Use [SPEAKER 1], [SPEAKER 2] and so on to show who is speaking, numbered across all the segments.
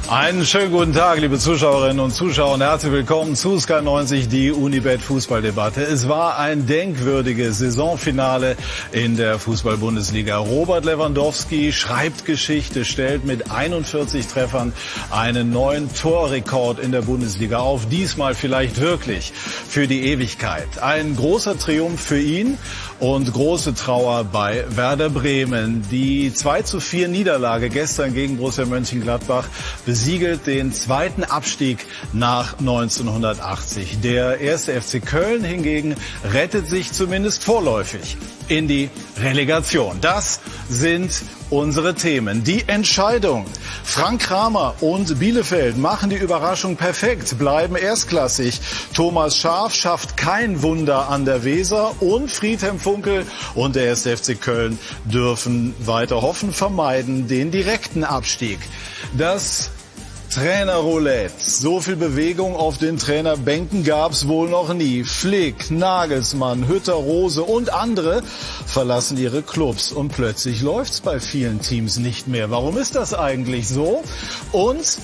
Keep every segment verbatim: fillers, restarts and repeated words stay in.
[SPEAKER 1] Einen schönen guten Tag, liebe Zuschauerinnen und Zuschauer, und herzlich willkommen zu Sky neunzig, die Unibet Fußballdebatte. Es war ein denkwürdiges Saisonfinale in der Fußball-Bundesliga. Robert Lewandowski schreibt Geschichte, stellt mit einundvierzig Treffern einen neuen Torrekord in der Bundesliga auf. Diesmal vielleicht wirklich für die Ewigkeit. Ein großer Triumph für ihn und große Trauer bei Werder Bremen. Die zwei zu vier Niederlage gestern gegen Borussia Mönchengladbach besiegelt den zweiten Abstieg nach neunzehnhundertachtzig. Der erste F C Köln hingegen rettet sich zumindest vorläufig in die Relegation. Das sind unsere Themen. Die Entscheidung. Frank Kramer und Bielefeld machen die Überraschung perfekt, bleiben erstklassig. Thomas Schaaf schafft kein Wunder an der Weser und Friedhelm Funkel und der erste F C Köln dürfen weiter hoffen, vermeiden den direkten Abstieg. Das Trainerroulette. So viel Bewegung auf den Trainerbänken gab's wohl noch nie. Flick, Nagelsmann, Hütter, Rose und andere verlassen ihre Clubs. Und plötzlich läuft's bei vielen Teams nicht mehr. Warum ist das eigentlich so? Und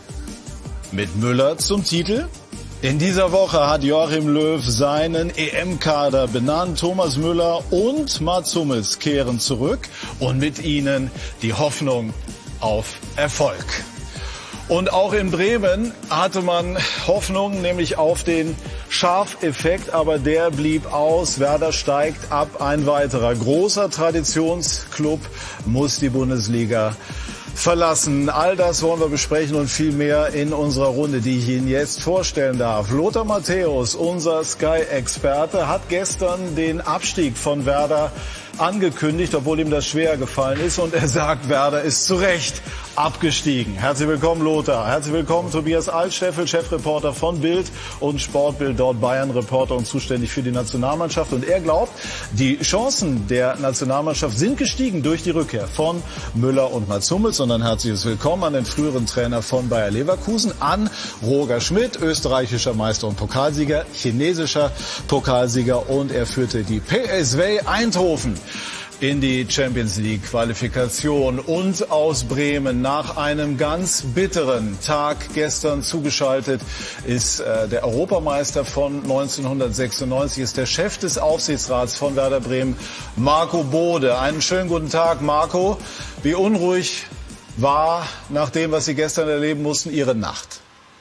[SPEAKER 1] mit Müller zum Titel? In dieser Woche hat Joachim Löw seinen E M-Kader benannt. Thomas Müller und Mats Hummels kehren zurück und mit ihnen die Hoffnung auf Erfolg. Und auch in Bremen hatte man Hoffnung, nämlich auf den Schaaf-Effekt, aber der blieb aus. Werder steigt ab, ein weiterer großer Traditionsklub muss die Bundesliga verlassen. All das wollen wir besprechen und viel mehr in unserer Runde, die ich Ihnen jetzt vorstellen darf. Lothar Matthäus, unser Sky-Experte, hat gestern den Abstieg von Werder angekündigt, obwohl ihm das schwer gefallen ist, und er sagt, Werder ist zu Recht abgestiegen. Herzlich willkommen, Lothar. Herzlich willkommen, Tobias Altstäffel, Chefreporter von Bild und Sportbild, dort Bayern-Reporter und zuständig für die Nationalmannschaft. Und er glaubt, die Chancen der Nationalmannschaft sind gestiegen durch die Rückkehr von Müller und Mats Hummels. Und ein herzliches Willkommen an den früheren Trainer von Bayer Leverkusen, an Roger Schmidt, österreichischer Meister und Pokalsieger, chinesischer Pokalsieger, und er führte die P S V Eindhoven in die Champions League Qualifikation. Und aus Bremen nach einem ganz bitteren Tag gestern zugeschaltet ist äh, der Europameister von neunzehnhundertsechsundneunzig, ist der Chef des Aufsichtsrats von Werder Bremen, Marco Bode. Einen schönen guten Tag, Marco. Wie unruhig war nach dem, was Sie gestern erleben mussten, Ihre Nacht?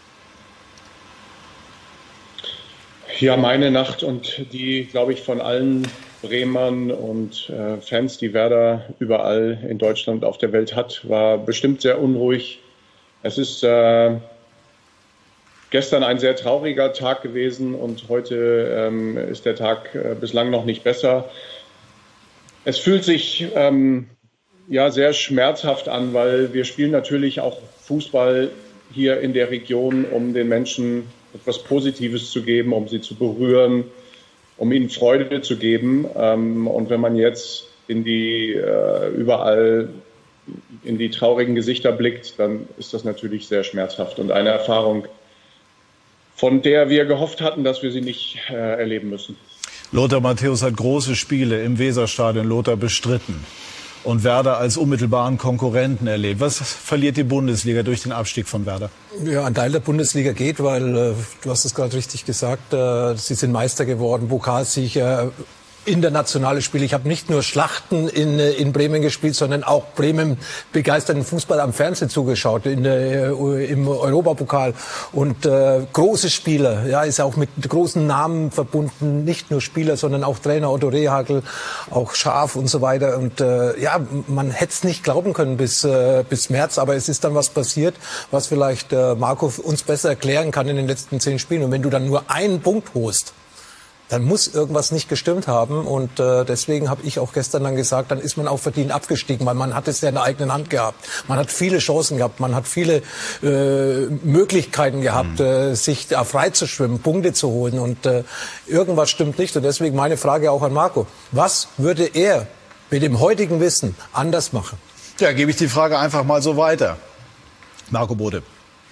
[SPEAKER 2] Ja, meine Nacht und die, glaube ich, von allen Bremern und äh, Fans, die Werder überall in Deutschland und auf der Welt hat, war bestimmt sehr unruhig. Es ist äh, gestern ein sehr trauriger Tag gewesen und heute ähm, ist der Tag äh, bislang noch nicht besser. Es fühlt sich ähm, ja sehr schmerzhaft an, weil wir spielen natürlich auch Fußball hier in der Region, um den Menschen etwas Positives zu geben, um sie zu berühren, um ihnen Freude zu geben. Und wenn man jetzt in die überall in die traurigen Gesichter blickt, dann ist das natürlich sehr schmerzhaft und eine Erfahrung, von der wir gehofft hatten, dass wir sie nicht erleben müssen.
[SPEAKER 1] Lothar Matthäus hat große Spiele im Weserstadion, Lothar, bestritten und Werder als unmittelbaren Konkurrenten erlebt. Was verliert die Bundesliga durch den Abstieg von Werder?
[SPEAKER 3] Ja, ein Teil der Bundesliga geht, weil, äh, du hast es gerade richtig gesagt, äh, sie sind Meister geworden, Pokalsieger, internationale Spiele. Ich habe nicht nur Schlachten in, in Bremen gespielt, sondern auch Bremen begeisterten Fußball am Fernsehen zugeschaut, in der, im Europapokal. Und äh, große Spieler, ja, ist auch mit großen Namen verbunden, nicht nur Spieler, sondern auch Trainer Otto Rehhagel, auch Schaaf und so weiter. Und äh, ja, man hätte es nicht glauben können bis, äh, bis März, aber es ist dann was passiert, was vielleicht äh, Marco uns besser erklären kann in den letzten zehn Spielen. Und wenn du dann nur einen Punkt holst, dann muss irgendwas nicht gestimmt haben. Und äh, deswegen habe ich auch gestern dann gesagt, dann ist man auch verdient abgestiegen, weil man hat es ja in der eigenen Hand gehabt. Man hat viele Chancen gehabt, man hat viele äh, Möglichkeiten gehabt, mhm. äh, sich da frei zu schwimmen, Punkte zu holen. Und äh, irgendwas stimmt nicht. Und deswegen meine Frage auch an Marco. Was würde er mit dem heutigen Wissen anders machen?
[SPEAKER 1] Ja, gebe ich die Frage einfach mal so weiter. Marco Bode.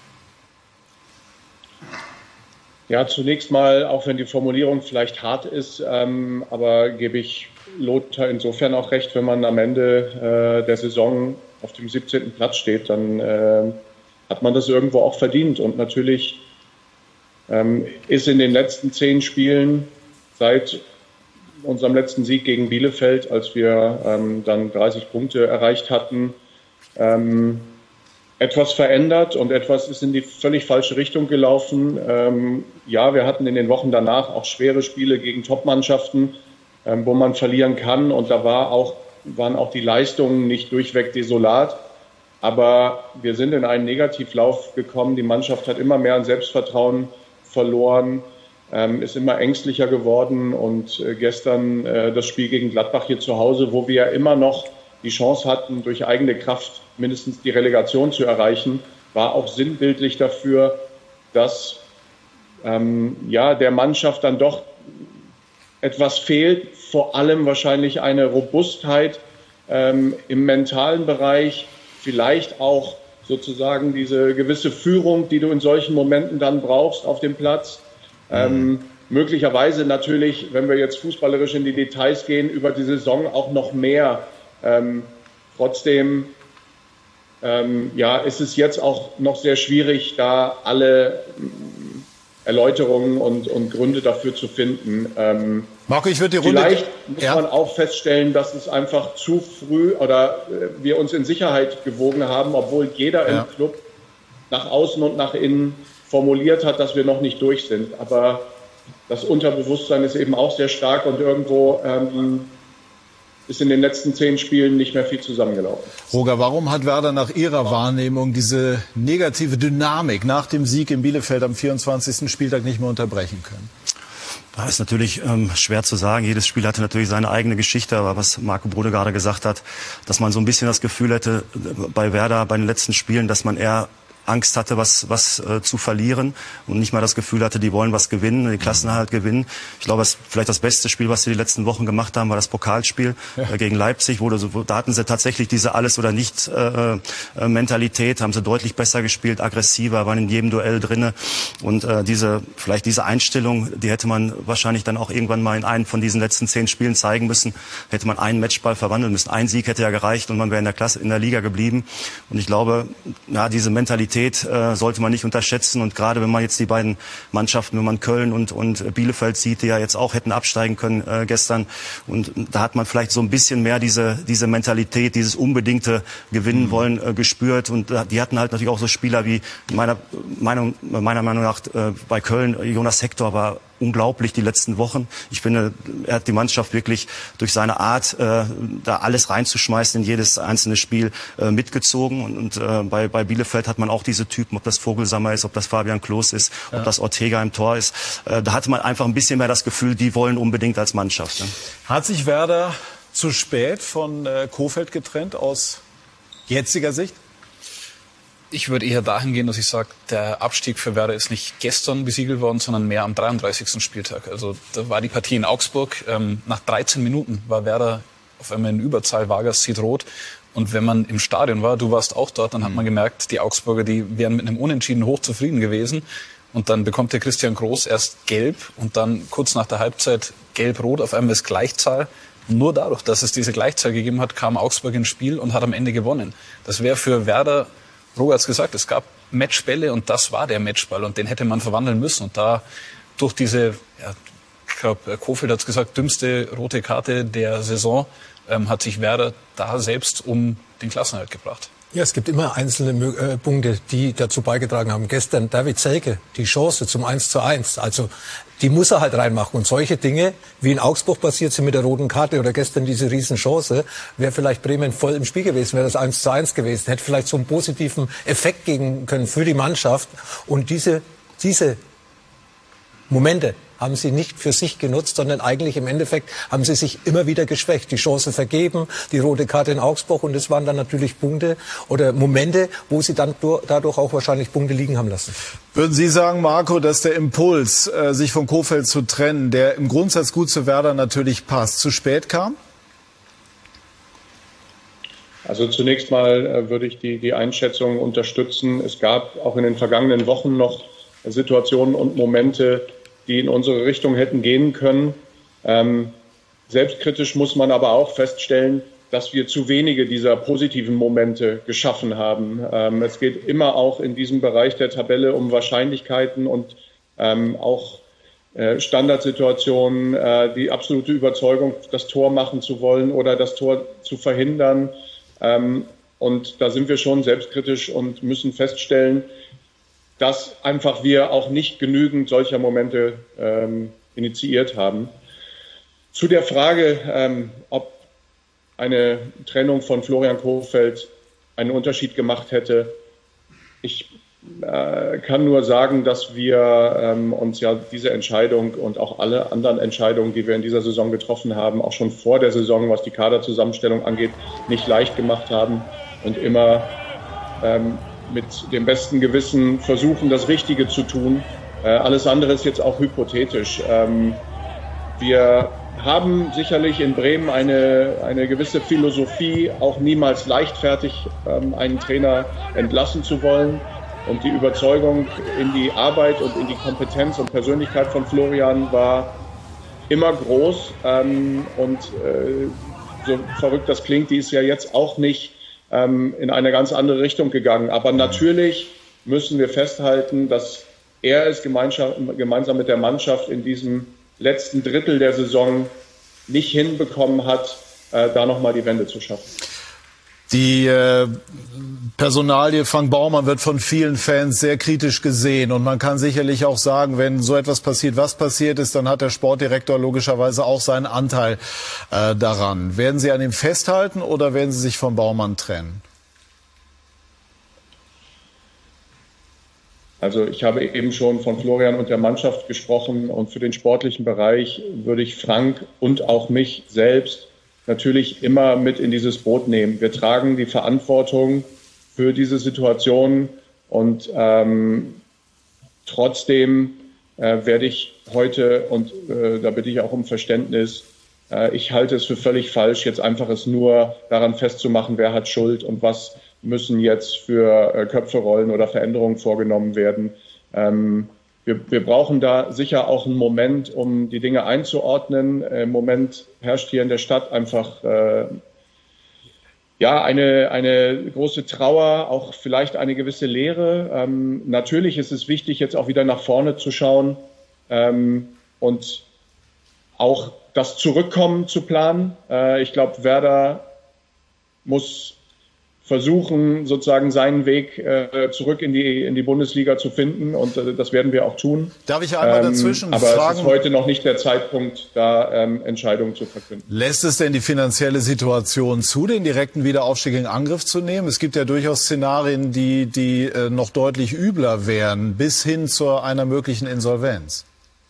[SPEAKER 2] Ja, zunächst mal, auch wenn die Formulierung vielleicht hart ist, ähm, aber gebe ich Lothar insofern auch recht, wenn man am Ende äh, der Saison auf dem siebzehnten Platz steht, dann äh, hat man das irgendwo auch verdient. Und natürlich ähm, ist in den letzten zehn Spielen seit unserem letzten Sieg gegen Bielefeld, als wir ähm, dann dreißig Punkte erreicht hatten, ähm, etwas verändert und etwas ist in die völlig falsche Richtung gelaufen. Ähm, ja, wir hatten in den Wochen danach auch schwere Spiele gegen Top-Mannschaften, ähm, wo man verlieren kann. Und da war auch, waren auch die Leistungen nicht durchweg desolat. Aber wir sind in einen Negativlauf gekommen. Die Mannschaft hat immer mehr an Selbstvertrauen verloren, ähm, ist immer ängstlicher geworden. Und äh, gestern äh, das Spiel gegen Gladbach hier zu Hause, wo wir ja immer noch die Chance hatten, durch eigene Kraft mindestens die Relegation zu erreichen, war auch sinnbildlich dafür, dass ähm, ja, der Mannschaft dann doch etwas fehlt, vor allem wahrscheinlich eine Robustheit ähm, im mentalen Bereich, vielleicht auch sozusagen diese gewisse Führung, die du in solchen Momenten dann brauchst auf dem Platz. Mhm. Ähm, möglicherweise natürlich, wenn wir jetzt fußballerisch in die Details gehen, über die Saison auch noch mehr. Ähm, trotzdem ähm, ja, ist es jetzt auch noch sehr schwierig, da alle ähm, Erläuterungen und, und Gründe dafür zu finden. Ähm,
[SPEAKER 1] Marco, ich würde die Runde...
[SPEAKER 2] Vielleicht muss
[SPEAKER 1] ja.
[SPEAKER 2] man auch feststellen, dass es einfach zu früh oder äh, wir uns in Sicherheit gewogen haben, obwohl jeder ja. im Club nach außen und nach innen formuliert hat, dass wir noch nicht durch sind. Aber das Unterbewusstsein ist eben auch sehr stark und irgendwo ähm, ist in den letzten zehn Spielen nicht mehr viel zusammengelaufen.
[SPEAKER 1] Roger, warum hat Werder nach Ihrer Wahrnehmung diese negative Dynamik nach dem Sieg in Bielefeld am vierundzwanzigsten Spieltag nicht mehr unterbrechen können?
[SPEAKER 4] Das ist natürlich ähm, schwer zu sagen. Jedes Spiel hatte natürlich seine eigene Geschichte. Aber was Marco Bode gerade gesagt hat, dass man so ein bisschen das Gefühl hätte, bei Werder, bei den letzten Spielen, dass man eher Angst hatte, was, was äh, zu verlieren und nicht mal das Gefühl hatte, die wollen was gewinnen, den Klassenerhalt gewinnen. Ich glaube, das, vielleicht das beste Spiel, was sie die letzten Wochen gemacht haben, war das Pokalspiel ja. äh, gegen Leipzig. Wo, wo, da hatten sie tatsächlich diese Alles-oder-nicht-Mentalität, äh, haben sie deutlich besser gespielt, aggressiver, waren in jedem Duell drinne. Und äh, diese, vielleicht diese Einstellung, die hätte man wahrscheinlich dann auch irgendwann mal in einem von diesen letzten zehn Spielen zeigen müssen. Hätte man einen Matchball verwandeln müssen. Ein Sieg hätte ja gereicht und man wäre in der Klasse, in der Liga geblieben. Und ich glaube, ja, diese Mentalität äh, sollte man nicht unterschätzen. Und gerade wenn man jetzt die beiden Mannschaften, wenn man Köln und, und Bielefeld sieht, die ja jetzt auch hätten absteigen können äh, gestern. Und da hat man vielleicht so ein bisschen mehr diese, diese Mentalität, dieses unbedingte Gewinnen wollen äh, gespürt. Und äh, die hatten halt natürlich auch so Spieler wie meiner Meinung, meiner Meinung nach äh, bei Köln, Jonas Hector war unglaublich die letzten Wochen. Ich finde, er hat die Mannschaft wirklich durch seine Art, äh, da alles reinzuschmeißen in jedes einzelne Spiel äh, mitgezogen. Und, und äh, bei, bei Bielefeld hat man auch diese Typen, ob das Vogelsammer ist, ob das Fabian Klos ist, ja. ob das Ortega im Tor ist. Äh, da hatte man einfach ein bisschen mehr das Gefühl, die wollen unbedingt als Mannschaft. Ne?
[SPEAKER 1] Hat sich Werder zu spät von äh, Kohfeldt getrennt aus jetziger Sicht?
[SPEAKER 5] Ich würde eher dahin gehen, dass ich sage, der Abstieg für Werder ist nicht gestern besiegelt worden, sondern mehr am dreiunddreißigsten Spieltag. Also da war die Partie in Augsburg. Ähm, nach dreizehn Minuten war Werder auf einmal in Überzahl. Vargas zieht rot. Und wenn man im Stadion war, du warst auch dort, dann hat man gemerkt, die Augsburger, die wären mit einem Unentschieden hochzufrieden gewesen. Und dann bekommt der Christian Groß erst gelb und dann kurz nach der Halbzeit gelb-rot. Auf einmal ist Gleichzahl. Nur dadurch, dass es diese Gleichzahl gegeben hat, kam Augsburg ins Spiel und hat am Ende gewonnen. Das wäre für Werder... Roger hat es gesagt, es gab Matchbälle und das war der Matchball und den hätte man verwandeln müssen. Und da durch diese, ja, ich glaube, Kohfeldt hat es gesagt, dümmste rote Karte der Saison, ähm, hat sich Werder da selbst um den Klassenerhalt gebracht.
[SPEAKER 3] Ja, es gibt immer einzelne äh, Punkte, die dazu beigetragen haben. Gestern David Selke, die Chance zum eins zu eins. Also die muss er halt reinmachen. Und solche Dinge, wie in Augsburg passiert sind mit der roten Karte oder gestern diese Riesenchance, wäre vielleicht Bremen voll im Spiel gewesen, wäre das eins zu eins gewesen. Hätte vielleicht so einen positiven Effekt geben können für die Mannschaft. Und diese, diese Momente haben sie nicht für sich genutzt, sondern eigentlich im Endeffekt haben sie sich immer wieder geschwächt. Die Chance vergeben, die rote Karte in Augsburg und es waren dann natürlich Punkte oder Momente, wo sie dann dadurch auch wahrscheinlich Punkte liegen haben lassen.
[SPEAKER 1] Würden Sie sagen, Marco, dass der Impuls, äh, sich von Kohfeldt zu trennen, der im Grundsatz gut zu Werder natürlich passt, zu spät kam?
[SPEAKER 2] Also zunächst mal äh, würde ich die, die Einschätzung unterstützen. Es gab auch in den vergangenen Wochen noch Situationen und Momente, die in unsere Richtung hätten gehen können. Ähm, selbstkritisch muss man aber auch feststellen, dass wir zu wenige dieser positiven Momente geschaffen haben. Ähm, es geht immer auch in diesem Bereich der Tabelle um Wahrscheinlichkeiten und ähm, auch äh, Standardsituationen, äh, die absolute Überzeugung, das Tor machen zu wollen oder das Tor zu verhindern. Ähm, und da sind wir schon selbstkritisch und müssen feststellen, dass einfach wir auch nicht genügend solcher Momente ähm, initiiert haben. Zu der Frage, ähm, ob eine Trennung von Florian Kohfeldt einen Unterschied gemacht hätte. Ich äh, kann nur sagen, dass wir ähm, uns ja diese Entscheidung und auch alle anderen Entscheidungen, die wir in dieser Saison getroffen haben, auch schon vor der Saison, was die Kaderzusammenstellung angeht, nicht leicht gemacht haben und immer ähm, mit dem besten Gewissen versuchen, das Richtige zu tun. Äh, alles andere ist jetzt auch hypothetisch. Ähm, wir haben sicherlich in Bremen eine, eine gewisse Philosophie, auch niemals leichtfertig ähm, einen Trainer entlassen zu wollen. Und die Überzeugung in die Arbeit und in die Kompetenz und Persönlichkeit von Florian war immer groß. Ähm, und äh, so verrückt das klingt, die ist ja jetzt auch nicht ähm, in eine ganz andere Richtung gegangen. Aber natürlich müssen wir festhalten, dass er es gemeinsam mit der Mannschaft in diesem letzten Drittel der Saison nicht hinbekommen hat, äh, da nochmal die Wende zu schaffen.
[SPEAKER 1] Die äh, Personalie Frank Baumann wird von vielen Fans sehr kritisch gesehen. Und man kann sicherlich auch sagen, wenn so etwas passiert, was passiert ist, dann hat der Sportdirektor logischerweise auch seinen Anteil äh, daran. Werden Sie an ihm festhalten oder werden Sie sich von Baumann trennen?
[SPEAKER 2] Also ich habe eben schon von Florian und der Mannschaft gesprochen und für den sportlichen Bereich würde ich Frank und auch mich selbst natürlich immer mit in dieses Boot nehmen. Wir tragen die Verantwortung für diese Situation und ähm, trotzdem äh, werde ich heute, und äh, da bitte ich auch um Verständnis, äh, ich halte es für völlig falsch, jetzt einfach es nur daran festzumachen, wer hat Schuld und was müssen jetzt für äh, Köpfe rollen oder Veränderungen vorgenommen werden. Ähm, wir, wir brauchen da sicher auch einen Moment, um die Dinge einzuordnen. Äh, Im Moment herrscht hier in der Stadt einfach äh, ja eine, eine große Trauer, auch vielleicht eine gewisse Leere. Ähm, natürlich ist es wichtig, jetzt auch wieder nach vorne zu schauen ähm, und auch das Zurückkommen zu planen. Äh, ich glaube, Werder muss versuchen, sozusagen seinen Weg äh, zurück in die in die Bundesliga zu finden und äh, das werden wir auch tun.
[SPEAKER 1] Darf ich einmal dazwischen
[SPEAKER 2] ähm, aber
[SPEAKER 1] fragen?
[SPEAKER 2] es ist heute noch nicht der Zeitpunkt, da ähm, Entscheidungen zu verkünden.
[SPEAKER 1] Lässt es denn die finanzielle Situation zu, den direkten Wiederaufstieg in Angriff zu nehmen? Es gibt ja durchaus Szenarien, die die äh, noch deutlich übler wären, bis hin zu einer möglichen Insolvenz.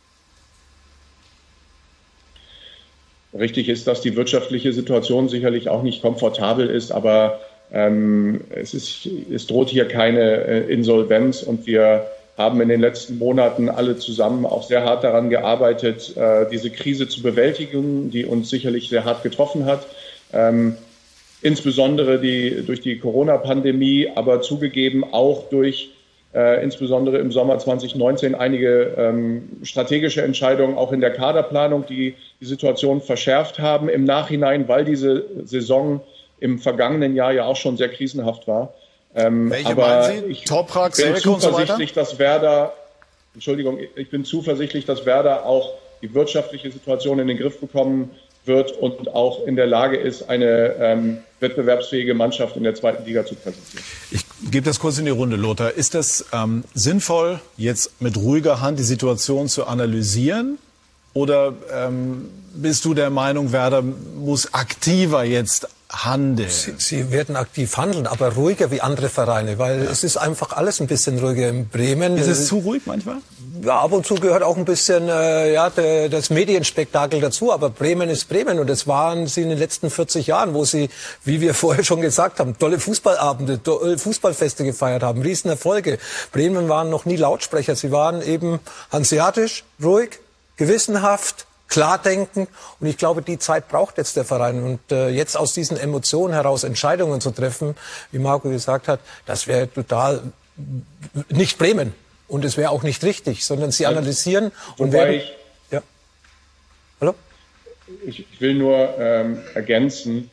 [SPEAKER 2] Richtig ist, dass die wirtschaftliche Situation sicherlich auch nicht komfortabel ist, aber Ähm, es, ist, es droht hier keine äh, Insolvenz und wir haben in den letzten Monaten alle zusammen auch sehr hart daran gearbeitet, äh, diese Krise zu bewältigen, die uns sicherlich sehr hart getroffen hat. Ähm, insbesondere die, durch die Corona-Pandemie, aber zugegeben auch durch äh, insbesondere im Sommer zwanzig neunzehn einige ähm, strategische Entscheidungen auch in der Kaderplanung, die die Situation verschärft haben im Nachhinein, weil diese Saison im vergangenen Jahr ja auch schon sehr krisenhaft war. Ähm,
[SPEAKER 1] Welche
[SPEAKER 2] aber
[SPEAKER 1] meinen Sie?
[SPEAKER 2] ich
[SPEAKER 1] Toprak,
[SPEAKER 2] bin
[SPEAKER 1] Selke und so weiter?
[SPEAKER 2] zuversichtlich, dass Werder, Entschuldigung, ich bin zuversichtlich, dass Werder auch die wirtschaftliche Situation in den Griff bekommen wird und auch in der Lage ist, eine ähm, wettbewerbsfähige Mannschaft in der zweiten Liga zu präsentieren.
[SPEAKER 1] Ich gebe das kurz in die Runde, Lothar. Ist das ähm, sinnvoll, jetzt mit ruhiger Hand die Situation zu analysieren? Oder ähm, bist du der Meinung, Werder muss aktiver jetzt handeln?
[SPEAKER 3] Sie, sie werden aktiv handeln, aber ruhiger wie andere Vereine, weil ja. es ist einfach alles ein bisschen ruhiger in Bremen.
[SPEAKER 1] Ist es zu ruhig manchmal?
[SPEAKER 3] Ja, ab und zu gehört auch ein bisschen äh, ja, de, das Medienspektakel dazu, aber Bremen ist Bremen und das waren sie in den letzten vierzig Jahren, wo sie, wie wir vorher schon gesagt haben, tolle Fußballabende, tolle Fußballfeste gefeiert haben, Riesenerfolge. Bremen waren noch nie Lautsprecher, sie waren eben hanseatisch, ruhig, gewissenhaft, klar denken. Und ich glaube, die Zeit braucht jetzt der Verein. Und äh, jetzt aus diesen Emotionen heraus Entscheidungen zu treffen, wie Marco gesagt hat, das wäre total nicht Bremen. Und es wäre auch nicht richtig, sondern sie analysieren und
[SPEAKER 2] Wobei
[SPEAKER 3] werden...
[SPEAKER 2] Ich,
[SPEAKER 3] ja. Hallo?
[SPEAKER 2] Ich, ich will nur ähm, ergänzen,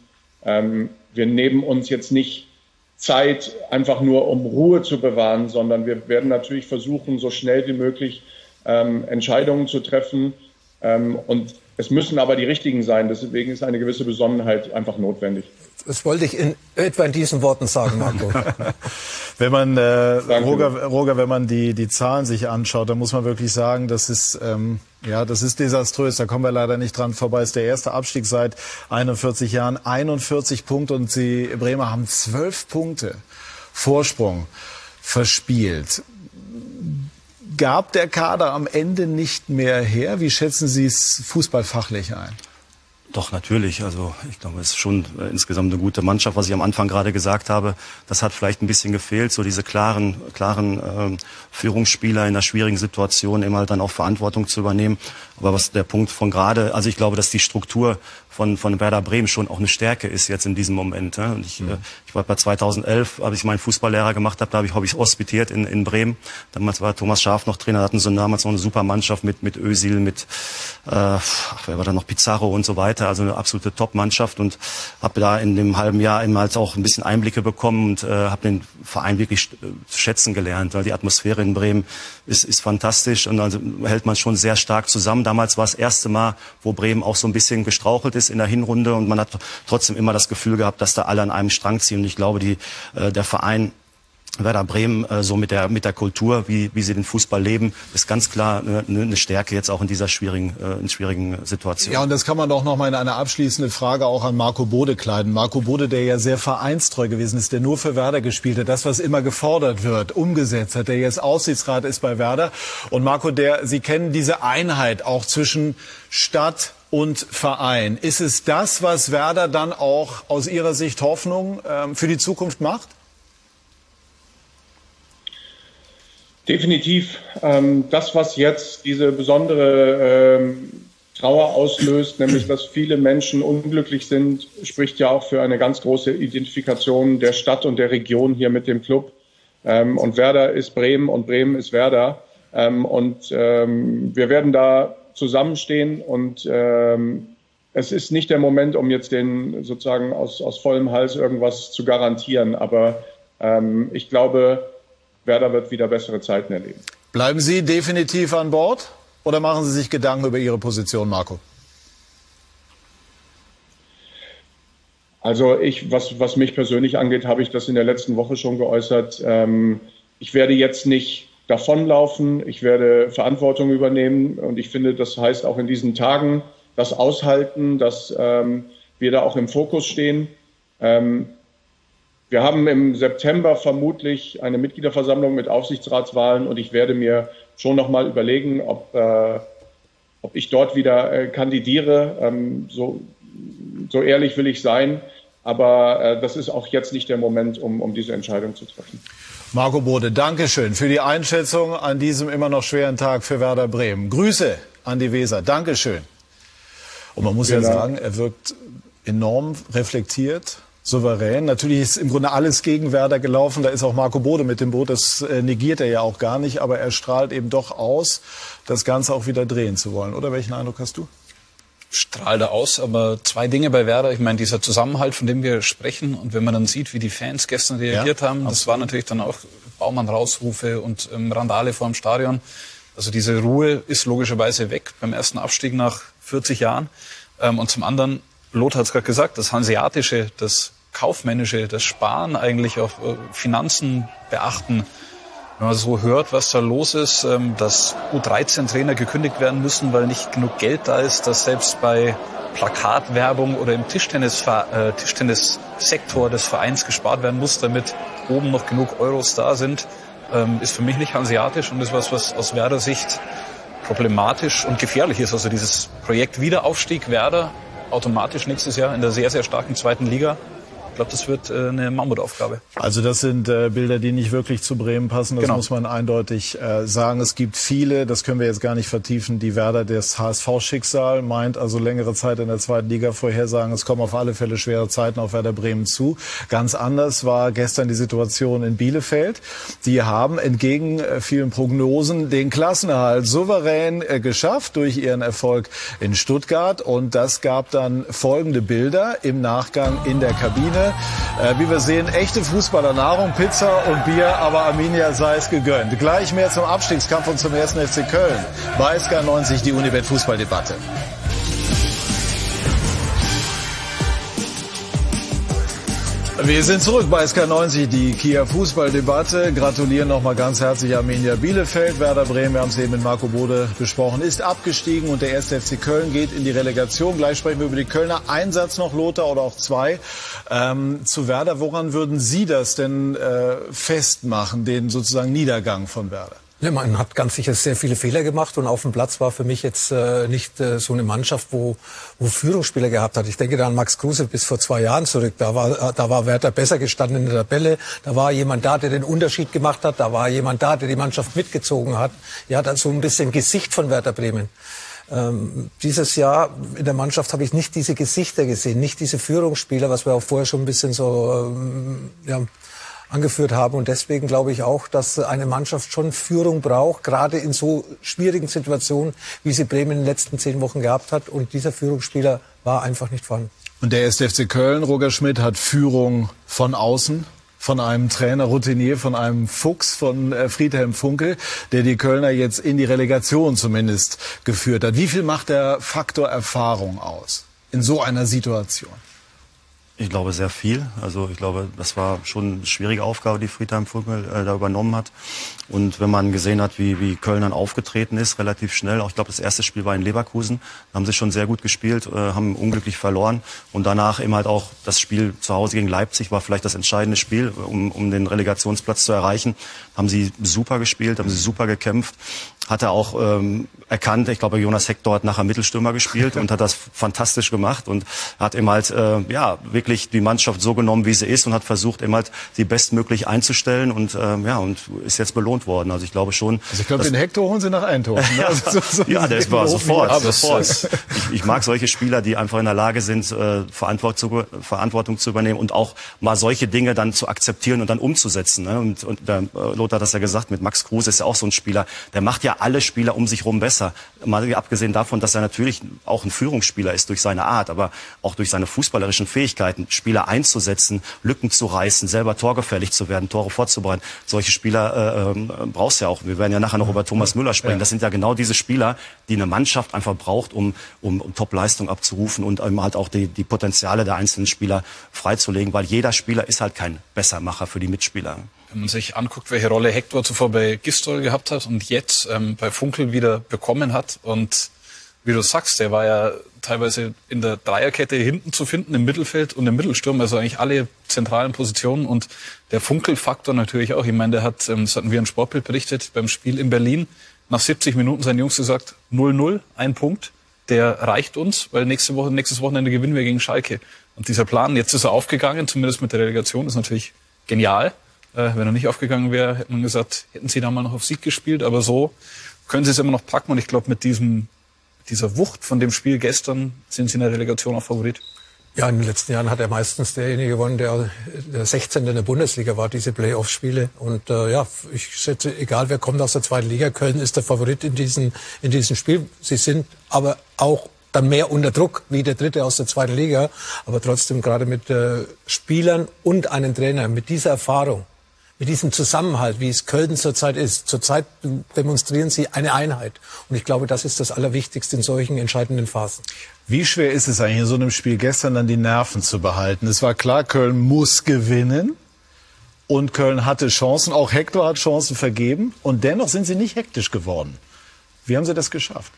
[SPEAKER 2] Ähm, wir nehmen uns jetzt nicht Zeit, einfach nur um Ruhe zu bewahren, sondern wir werden natürlich versuchen, so schnell wie möglich ähm, Entscheidungen zu treffen. Ähm, und es müssen aber die richtigen sein. Deswegen ist eine gewisse Besonnenheit einfach notwendig.
[SPEAKER 3] Das wollte ich in etwa in diesen Worten sagen, Marco.
[SPEAKER 1] Wenn man, äh, Roger, Roger, wenn man die, die Zahlen sich anschaut, dann muss man wirklich sagen, das ist, ähm, ja, das ist desaströs. Da kommen wir leider nicht dran vorbei. Es ist der erste Abstieg seit einundvierzig Jahren. einundvierzig Punkte und die Bremer haben zwölf Punkte Vorsprung verspielt. Gab der Kader am Ende nicht mehr her? Wie schätzen Sie es fußballfachlich ein?
[SPEAKER 4] Doch, natürlich. Also ich glaube, es ist schon äh, insgesamt eine gute Mannschaft, was ich am Anfang gerade gesagt habe. Das hat vielleicht ein bisschen gefehlt, so diese klaren, klaren ähm, Führungsspieler in einer schwierigen Situation eben halt dann auch Verantwortung zu übernehmen. Aber was der Punkt von gerade, also ich glaube, dass die Struktur von von Werder Bremen schon auch eine Stärke ist jetzt in diesem Moment. Ja. Und ich, mhm. äh, ich war bei zweitausendelf, als ich meinen Fußballlehrer gemacht habe, da habe ich, habe ich hospitiert in in Bremen. Damals war Thomas Schaaf noch Trainer, hatten so damals noch eine super Mannschaft mit mit Özil, mit äh, ach, wer war da noch, Pizarro und so weiter. Also eine absolute Top-Mannschaft und habe da in dem halben Jahr eben halt auch ein bisschen Einblicke bekommen und äh, habe den Verein wirklich äh, zu schätzen gelernt, weil die Atmosphäre in Bremen ist, ist fantastisch und also hält man schon sehr stark zusammen. Damals war das erste Mal, wo Bremen auch so ein bisschen gestrauchelt ist in der Hinrunde und man hat trotzdem immer das Gefühl gehabt, dass da alle an einem Strang ziehen und ich glaube, die, äh, der Verein Werder Bremen, äh, so mit der mit der Kultur, wie wie sie den Fußball leben, ist ganz klar eine, eine Stärke jetzt auch in dieser schwierigen äh, in schwierigen Situation.
[SPEAKER 1] Ja, und das kann man doch noch mal in eine abschließende Frage auch an Marco Bode kleiden. Marco Bode, der ja sehr vereinstreu gewesen ist, der nur für Werder gespielt hat, das, was immer gefordert wird, umgesetzt hat, der jetzt Aufsichtsrat ist bei Werder. Und Marco, der, Sie kennen diese Einheit auch zwischen Stadt und Verein. Ist es das, was Werder dann auch aus Ihrer Sicht Hoffnung ähm, für die Zukunft macht?
[SPEAKER 2] Definitiv. Ähm, das, was jetzt diese besondere ähm, Trauer auslöst, nämlich dass viele Menschen unglücklich sind, spricht ja auch für eine ganz große Identifikation der Stadt und der Region hier mit dem Club. Ähm, und Werder ist Bremen und Bremen ist Werder. Ähm, und ähm, wir werden da zusammenstehen und ähm, es ist nicht der Moment, um jetzt den sozusagen aus, aus vollem Hals irgendwas zu garantieren. Aber ähm, ich glaube, Werder wird wieder bessere Zeiten erleben.
[SPEAKER 1] Bleiben Sie definitiv an Bord oder machen Sie sich Gedanken über Ihre Position, Marco?
[SPEAKER 2] Also ich, was, was mich persönlich angeht, habe ich das in der letzten Woche schon geäußert. Ähm, ich werde jetzt nicht davonlaufen, ich werde Verantwortung übernehmen und ich finde, das heißt auch in diesen Tagen das Aushalten, dass ähm, wir da auch im Fokus stehen. Ähm, Wir haben im September vermutlich eine Mitgliederversammlung mit Aufsichtsratswahlen und ich werde mir schon noch mal überlegen, ob, äh, ob ich dort wieder äh, kandidiere. Ähm, so, so ehrlich will ich sein, aber äh, das ist auch jetzt nicht der Moment, um, um diese Entscheidung zu treffen.
[SPEAKER 1] Marco Bode, danke schön für die Einschätzung an diesem immer noch schweren Tag für Werder Bremen. Grüße an die Weser, danke schön. Und man muss genau. ja sagen, er wirkt enorm reflektiert, souverän. Natürlich ist im Grunde alles gegen Werder gelaufen. Da ist auch Marco Bode mit dem Boot. Das äh, negiert er ja auch gar nicht. Aber er strahlt eben doch aus, das Ganze auch wieder drehen zu wollen. Oder welchen Eindruck hast du?
[SPEAKER 5] Strahlt er aus. Aber zwei Dinge bei Werder. Ich meine, dieser Zusammenhalt, von dem wir sprechen. Und wenn man dann sieht, wie die Fans gestern reagiert ja, haben, das absolut. War natürlich dann auch Baumann-Rausrufe und ähm, Randale vor dem Stadion. Also diese Ruhe ist logischerweise weg beim ersten Abstieg nach vierzig Jahren. Ähm, und zum anderen, Lothar hat es gerade gesagt, das Hanseatische, das Kaufmännische, das Sparen eigentlich auf Finanzen beachten. Wenn man so hört, was da los ist, dass U dreizehn Trainer gekündigt werden müssen, weil nicht genug Geld da ist, dass selbst bei Plakatwerbung oder im Tischtennis, äh, Tischtennissektor des Vereins gespart werden muss, damit oben noch genug Euros da sind, ähm, ist für mich nicht hanseatisch und ist was, was aus Werder Sicht problematisch und gefährlich ist. Also dieses Projekt Wiederaufstieg Werder automatisch nächstes Jahr in der sehr, sehr starken zweiten Liga. glaube, das wird äh, eine Mammutaufgabe.
[SPEAKER 1] Also das sind äh, Bilder, die nicht wirklich zu Bremen passen. Das genau. muss man eindeutig äh, sagen. Es gibt viele, das können wir jetzt gar nicht vertiefen, die Werder das H S V-Schicksal meint, also längere Zeit in der zweiten Liga vorhersagen. Es kommen auf alle Fälle schwere Zeiten auf Werder Bremen zu. Ganz anders war gestern die Situation in Bielefeld. Die haben entgegen äh, vielen Prognosen den Klassenerhalt souverän äh, geschafft durch ihren Erfolg in Stuttgart. Und das gab dann folgende Bilder im Nachgang in der Kabine. Äh, wie wir sehen, echte Fußballernahrung, Pizza und Bier, aber Arminia sei es gegönnt. Gleich mehr zum Abstiegskampf und zum ersten F C Köln. Bei S K neunzig die Unibet Fußballdebatte. Wir sind zurück bei S K neunzig, die Kia Fußballdebatte. Gratulieren nochmal ganz herzlich Arminia Bielefeld. Werder Bremen, wir haben es eben mit Marco Bode besprochen, ist abgestiegen und der erste F C Köln geht in die Relegation. Gleich sprechen wir über die Kölner. Ein Satz noch, Lothar, oder auch zwei. Ähm, zu Werder, woran würden Sie das denn äh, festmachen, den sozusagen Niedergang von Werder?
[SPEAKER 3] Ja, man hat ganz sicher sehr viele Fehler gemacht und auf dem Platz war für mich jetzt äh, nicht äh, so eine Mannschaft, wo, wo Führungsspieler gehabt hat. Ich denke da an Max Kruse bis vor zwei Jahren zurück. Da war, da war Werder besser gestanden in der Tabelle. Da war jemand da, der den Unterschied gemacht hat. Da war jemand da, der die Mannschaft mitgezogen hat. Ja, dann so ein bisschen Gesicht von Werder Bremen. Ähm, dieses Jahr in der Mannschaft habe ich nicht diese Gesichter gesehen, nicht diese Führungsspieler, was wir auch vorher schon ein bisschen so ähm, ja, angeführt haben. Und deswegen glaube ich auch, dass eine Mannschaft schon Führung braucht, gerade in so schwierigen Situationen, wie sie Bremen in den letzten zehn Wochen gehabt hat. Und dieser Führungsspieler war einfach nicht vorhanden.
[SPEAKER 1] Und der erste F C Köln, Roger Schmidt, hat Führung von außen, von einem Trainer Routinier, von einem Fuchs, von Friedhelm Funkel, der die Kölner jetzt in die Relegation zumindest geführt hat. Wie viel macht der Faktor Erfahrung aus in so einer Situation?
[SPEAKER 4] Ich glaube sehr viel. Also ich glaube, das war schon eine schwierige Aufgabe, die Friedhelm Funkel äh, da übernommen hat. Und wenn man gesehen hat, wie, wie Köln dann aufgetreten ist, relativ schnell, auch ich glaube, das erste Spiel war in Leverkusen, da haben sie schon sehr gut gespielt, äh, haben unglücklich verloren. Und danach eben halt auch das Spiel zu Hause gegen Leipzig war vielleicht das entscheidende Spiel, um, um den Relegationsplatz zu erreichen. Haben sie super gespielt, haben sie super gekämpft. Hat er auch ähm, erkannt, ich glaube, Jonas Hector hat nachher Mittelstürmer gespielt und hat das fantastisch gemacht und hat eben halt äh, ja wirklich die Mannschaft so genommen, wie sie ist und hat versucht, eben halt sie bestmöglich einzustellen und äh, ja und ist jetzt belohnt worden. Also ich glaube schon.
[SPEAKER 1] Also ich glaube, den Hector holen sie nach Eindhoven. Ne? Also so, so
[SPEAKER 4] ja, der war sofort. Ja, sofort. Ich, ich mag solche Spieler, die einfach in der Lage sind, äh, Verantwortung, Verantwortung zu übernehmen und auch mal solche Dinge dann zu akzeptieren und dann umzusetzen. Ne? Und, und der, äh, Lothar hat das ja gesagt, mit Max Kruse ist ja auch so ein Spieler, der macht ja alle Spieler um sich rum besser. Mal abgesehen davon, dass er natürlich auch ein Führungsspieler ist durch seine Art, aber auch durch seine fußballerischen Fähigkeiten, Spieler einzusetzen, Lücken zu reißen, selber torgefährlich zu werden, Tore vorzubereiten. Solche Spieler äh, äh, brauchst du ja auch. Wir werden ja nachher noch über Thomas Müller sprechen. Das sind ja genau diese Spieler, die eine Mannschaft einfach braucht, um, um, um Top-Leistung abzurufen und um halt auch die, die Potenziale der einzelnen Spieler freizulegen, weil jeder Spieler ist halt kein Bessermacher für die Mitspieler.
[SPEAKER 5] Wenn man sich anguckt, welche Rolle Hector zuvor bei Gistol gehabt hat und jetzt ähm, bei Funkel wieder bekommen hat. Und wie du sagst, der war ja teilweise in der Dreierkette hinten zu finden, im Mittelfeld und im Mittelsturm, also eigentlich alle zentralen Positionen. Und der Funkel-Faktor natürlich auch. Ich meine, der hat, ähm, das hatten wir im Sportbild berichtet, beim Spiel in Berlin, nach siebzig Minuten seinen Jungs gesagt, null null, ein Punkt, der reicht uns, weil nächste Woche, nächstes Wochenende gewinnen wir gegen Schalke. Und dieser Plan, jetzt ist er aufgegangen, zumindest mit der Relegation, ist natürlich genial. Wenn er nicht aufgegangen wäre, hätte man gesagt, hätten sie da mal noch auf Sieg gespielt. Aber so können sie es immer noch packen. Und ich glaube, mit diesem, dieser Wucht von dem Spiel gestern sind sie in der Relegation auch Favorit.
[SPEAKER 3] Ja, in den letzten Jahren hat er meistens derjenige gewonnen, der der sechzehnte in der Bundesliga war, diese Playoff-Spiele. Und äh, ja, ich schätze, egal wer kommt aus der zweiten Liga, Köln ist der Favorit in diesem in diesem Spiel. Sie sind aber auch dann mehr unter Druck wie der Dritte aus der zweiten Liga. Aber trotzdem gerade mit äh, Spielern und einem Trainer, mit dieser Erfahrung, mit diesem Zusammenhalt, wie es Köln zurzeit ist. Zurzeit demonstrieren sie eine Einheit. Und ich glaube, das ist das Allerwichtigste in solchen entscheidenden Phasen.
[SPEAKER 1] Wie schwer ist es eigentlich in so einem Spiel gestern dann die Nerven zu behalten? Es war klar, Köln muss gewinnen. Und Köln hatte Chancen. Auch Hector hat Chancen vergeben. Und dennoch sind sie nicht hektisch geworden. Wie haben sie das geschafft?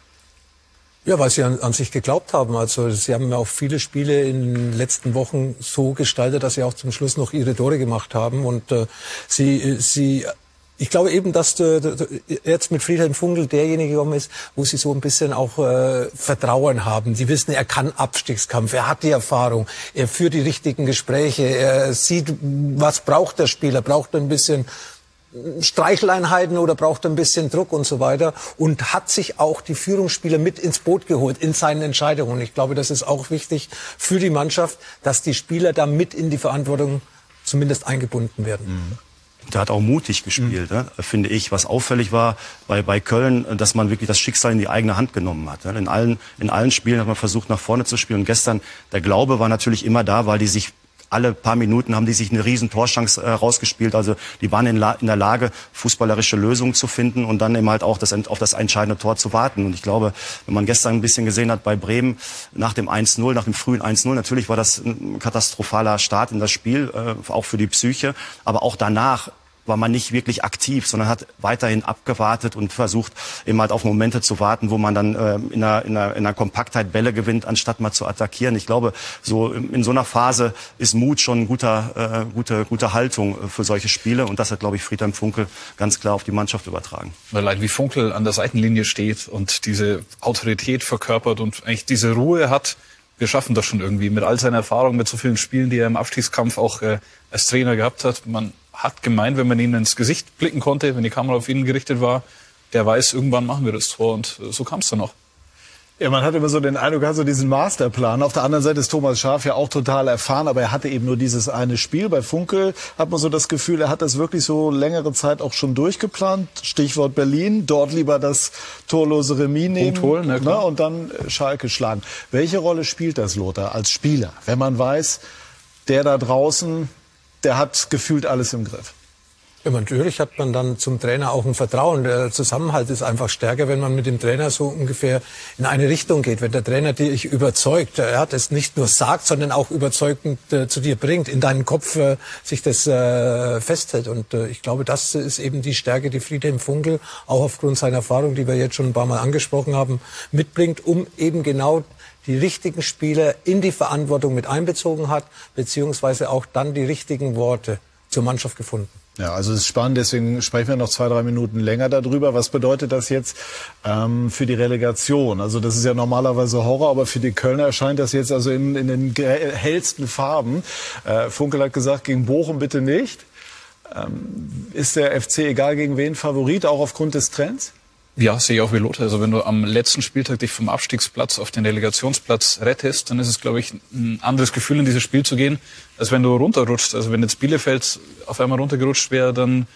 [SPEAKER 3] Ja, weil sie an, an sich geglaubt haben. Also sie haben auch viele Spiele in den letzten Wochen so gestaltet, dass sie auch zum Schluss noch ihre Tore gemacht haben. Und äh, sie, sie Ich glaube eben, dass du, du, jetzt mit Friedhelm Funkel derjenige gekommen ist, wo sie so ein bisschen auch äh, Vertrauen haben. Sie wissen, er kann Abstiegskampf, er hat die Erfahrung, er führt die richtigen Gespräche, er sieht, was braucht der Spieler, braucht er ein bisschen Streicheleinheiten oder braucht er ein bisschen Druck und so weiter und hat sich auch die Führungsspieler mit ins Boot geholt in seinen Entscheidungen. Und ich glaube, das ist auch wichtig für die Mannschaft, dass die Spieler da mit in die Verantwortung zumindest eingebunden werden.
[SPEAKER 4] Mhm. Der hat auch mutig gespielt, mhm. ne, finde ich. Was auffällig war bei, bei Köln, dass man wirklich das Schicksal in die eigene Hand genommen hat. In allen, in allen Spielen hat man versucht, nach vorne zu spielen. Und gestern, der Glaube war natürlich immer da, weil die sich alle paar Minuten haben die sich eine riesen Torchance äh, rausgespielt. Also die waren in, La in der Lage, fußballerische Lösungen zu finden und dann eben halt auch das, auf das entscheidende Tor zu warten. Und ich glaube, wenn man gestern ein bisschen gesehen hat bei Bremen nach dem eins null, nach dem frühen eins null, natürlich war das ein katastrophaler Start in das Spiel, äh, auch für die Psyche. Aber auch danach war man nicht wirklich aktiv, sondern hat weiterhin abgewartet und versucht, eben halt auf Momente zu warten, wo man dann äh, in, einer, in, einer, in einer Kompaktheit Bälle gewinnt, anstatt mal zu attackieren. Ich glaube, so in, in so einer Phase ist Mut schon eine guter, äh, gute, gute Haltung für solche Spiele. Und das hat, glaube ich, Friedhelm Funkel ganz klar auf die Mannschaft übertragen.
[SPEAKER 5] Weil wie Funkel an der Seitenlinie steht und diese Autorität verkörpert und eigentlich diese Ruhe hat, wir schaffen das schon irgendwie. Mit all seiner Erfahrung, mit so vielen Spielen, die er im Abstiegskampf auch äh, als Trainer gehabt hat. Man hat gemeint, wenn man ihm ins Gesicht blicken konnte, wenn die Kamera auf ihn gerichtet war, der weiß, irgendwann machen wir das Tor. Und so kam es dann auch.
[SPEAKER 1] Ja, man hat immer so den Eindruck, er hat so diesen Masterplan. Auf der anderen Seite ist Thomas Schaaf ja auch total erfahren, aber er hatte eben nur dieses eine Spiel. Bei Funkel hat man so das Gefühl, er hat das wirklich so längere Zeit auch schon durchgeplant. Stichwort Berlin, dort lieber das torlose Remis nehmen,
[SPEAKER 5] Punkt holen, ne,
[SPEAKER 1] ne, und dann Schalke schlagen. Welche Rolle spielt das, Lothar, als Spieler, wenn man weiß, der da draußen, der hat gefühlt alles im Griff?
[SPEAKER 3] Ja, natürlich hat man dann zum Trainer auch ein Vertrauen. Der Zusammenhalt ist einfach stärker, wenn man mit dem Trainer so ungefähr in eine Richtung geht. Wenn der Trainer dich überzeugt, er hat es nicht nur sagt, sondern auch überzeugend äh, zu dir bringt, in deinen Kopf äh, sich das äh, festhält. Und äh, ich glaube, das ist eben die Stärke, die Friedhelm Funkel auch aufgrund seiner Erfahrung, die wir jetzt schon ein paar Mal angesprochen haben, mitbringt, um eben genau die richtigen Spieler in die Verantwortung mit einbezogen hat, beziehungsweise auch dann die richtigen Worte zur Mannschaft gefunden.
[SPEAKER 1] Ja, also es ist spannend, deswegen sprechen wir noch zwei, drei Minuten länger darüber. Was bedeutet das jetzt ähm, für die Relegation? Also das ist ja normalerweise Horror, aber für die Kölner erscheint das jetzt also in, in den hellsten Farben. Äh, Funkel hat gesagt, gegen Bochum bitte nicht. Ähm, ist der F C, egal gegen wen, Favorit, auch aufgrund des Trends?
[SPEAKER 5] Ja, sehe ich auch wie Lothar. Also wenn du am letzten Spieltag dich vom Abstiegsplatz auf den Relegationsplatz rettest, dann ist es, glaube ich, ein anderes Gefühl, in dieses Spiel zu gehen, als wenn du runterrutschst. Also wenn jetzt Bielefeld auf einmal runtergerutscht wäre, dann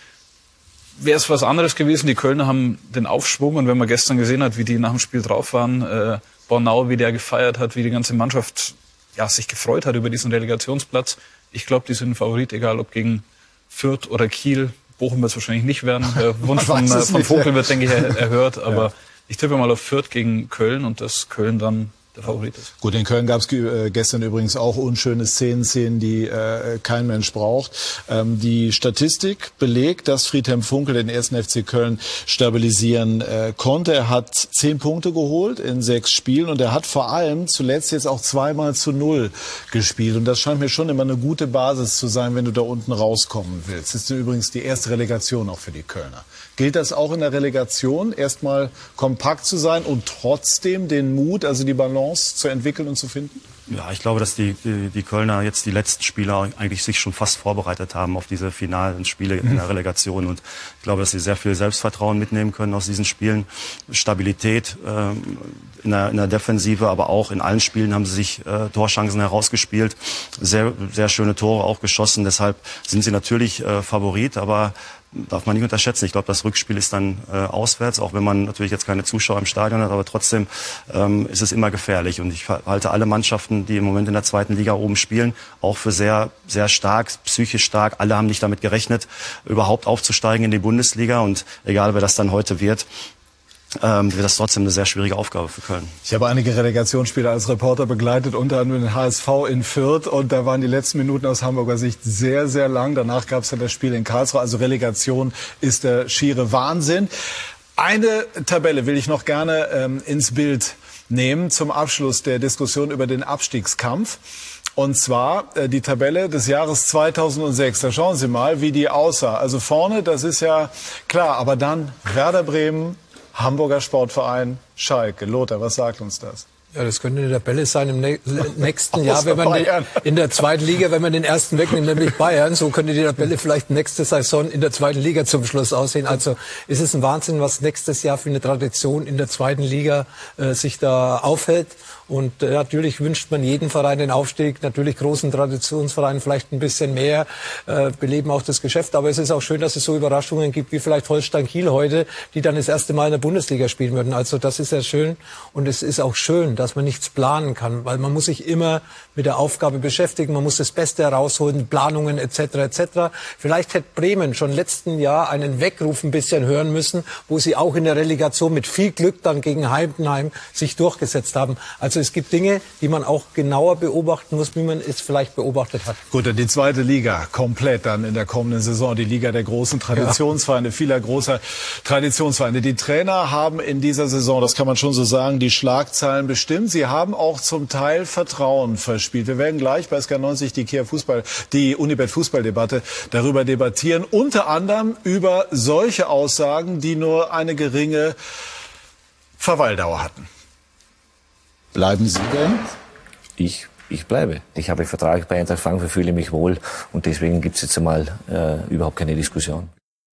[SPEAKER 5] wäre es was anderes gewesen. Die Kölner haben den Aufschwung und wenn man gestern gesehen hat, wie die nach dem Spiel drauf waren, äh, Bornau, wie der gefeiert hat, wie die ganze Mannschaft ja sich gefreut hat über diesen Relegationsplatz. Ich glaube, die sind ein Favorit, egal ob gegen Fürth oder Kiel. Bochum wird es wahrscheinlich nicht werden. Der Wunsch von, von Vogel wird, denke ich, erhört. Aber ja. Ich tippe mal auf Fürth gegen Köln und dass Köln dann der Favorit ist.
[SPEAKER 1] Gut, in Köln gab es äh, gestern übrigens auch unschöne Szenen, Szenen, die äh, kein Mensch braucht. Ähm, die Statistik belegt, dass Friedhelm Funkel den ersten F C Köln stabilisieren äh, konnte. Er hat zehn Punkte geholt in sechs Spielen und er hat vor allem zuletzt jetzt auch zweimal zu null gespielt. Und das scheint mir schon immer eine gute Basis zu sein, wenn du da unten rauskommen willst. Das ist übrigens die erste Relegation auch für die Kölner. Gilt das auch in der Relegation, erstmal kompakt zu sein und trotzdem den Mut, also die Balance zu entwickeln und zu finden?
[SPEAKER 4] Ja, ich glaube, dass die, die, die Kölner jetzt die letzten Spiele eigentlich sich schon fast vorbereitet haben auf diese finalen Spiele in der Relegation. Und ich glaube, dass sie sehr viel Selbstvertrauen mitnehmen können aus diesen Spielen. Stabilität ähm, in, der, in der Defensive, aber auch in allen Spielen haben sie sich äh, Torchancen herausgespielt. Sehr, sehr schöne Tore auch geschossen. Deshalb sind sie natürlich äh, Favorit, aber darf man nicht unterschätzen. Ich glaube, das Rückspiel ist dann äh, auswärts, auch wenn man natürlich jetzt keine Zuschauer im Stadion hat, aber trotzdem ähm, ist es immer gefährlich. Und ich halte alle Mannschaften, die im Moment in der zweiten Liga oben spielen, auch für sehr, sehr stark, psychisch stark. Alle haben nicht damit gerechnet, überhaupt aufzusteigen in die Bundesliga. Und egal, wer das dann heute wird, Ähm, wird das trotzdem eine sehr schwierige Aufgabe für Köln.
[SPEAKER 1] Ich habe einige Relegationsspiele als Reporter begleitet, unter anderem den H S V in Fürth. Und da waren die letzten Minuten aus Hamburger Sicht sehr, sehr lang. Danach gab es ja das Spiel in Karlsruhe. Also Relegation ist der schiere Wahnsinn. Eine Tabelle will ich noch gerne ähm, ins Bild nehmen zum Abschluss der Diskussion über den Abstiegskampf. Und zwar äh, die Tabelle des Jahres zweitausendsechs. Da schauen Sie mal, wie die aussah. Also vorne, das ist ja klar, aber dann Werder Bremen, Hamburger Sportverein, Schalke. Lothar, was sagt uns das?
[SPEAKER 3] Ja, das könnte eine Tabelle sein im nächsten Jahr, wenn man den, in der zweiten Liga, wenn man den ersten wegnimmt, nämlich Bayern. So könnte die Tabelle vielleicht nächste Saison in der zweiten Liga zum Schluss aussehen. Also ist es ein Wahnsinn, was nächstes Jahr für eine Tradition in der zweiten Liga äh, sich da aufhält. Und äh, natürlich wünscht man jedem Verein den Aufstieg, natürlich großen Traditionsvereinen vielleicht ein bisschen mehr, äh, beleben auch das Geschäft. Aber es ist auch schön, dass es so Überraschungen gibt, wie vielleicht Holstein Kiel heute, die dann das erste Mal in der Bundesliga spielen würden. Also das ist ja schön. Und es ist auch schön, dass man nichts planen kann, weil man muss sich immer mit der Aufgabe beschäftigen, man muss das Beste herausholen, Planungen et cetera et cetera. Vielleicht hätte Bremen schon letzten Jahr einen Weckruf ein bisschen hören müssen, wo sie auch in der Relegation mit viel Glück dann gegen Heidenheim sich durchgesetzt haben. Also es gibt Dinge, die man auch genauer beobachten muss, wie man es vielleicht beobachtet hat.
[SPEAKER 1] Gut, und die zweite Liga komplett dann in der kommenden Saison, die Liga der großen Traditionsvereine, ja. vieler großer Traditionsvereine. Die Trainer haben in dieser Saison, das kann man schon so sagen, die Schlagzeilen bestimmt. Sie haben auch zum Teil Vertrauen verspielt. Wir werden gleich bei S K neunzig die Kia Fußball, die Unibet Fußballdebatte darüber debattieren. Unter anderem über solche Aussagen, die nur eine geringe Verweildauer hatten.
[SPEAKER 6] Bleiben Sie denn?
[SPEAKER 7] Ich, ich bleibe. Ich habe Vertrag bei Eintracht Frankfurt, fühle mich wohl und deswegen gibt es jetzt einmal äh, überhaupt keine Diskussion.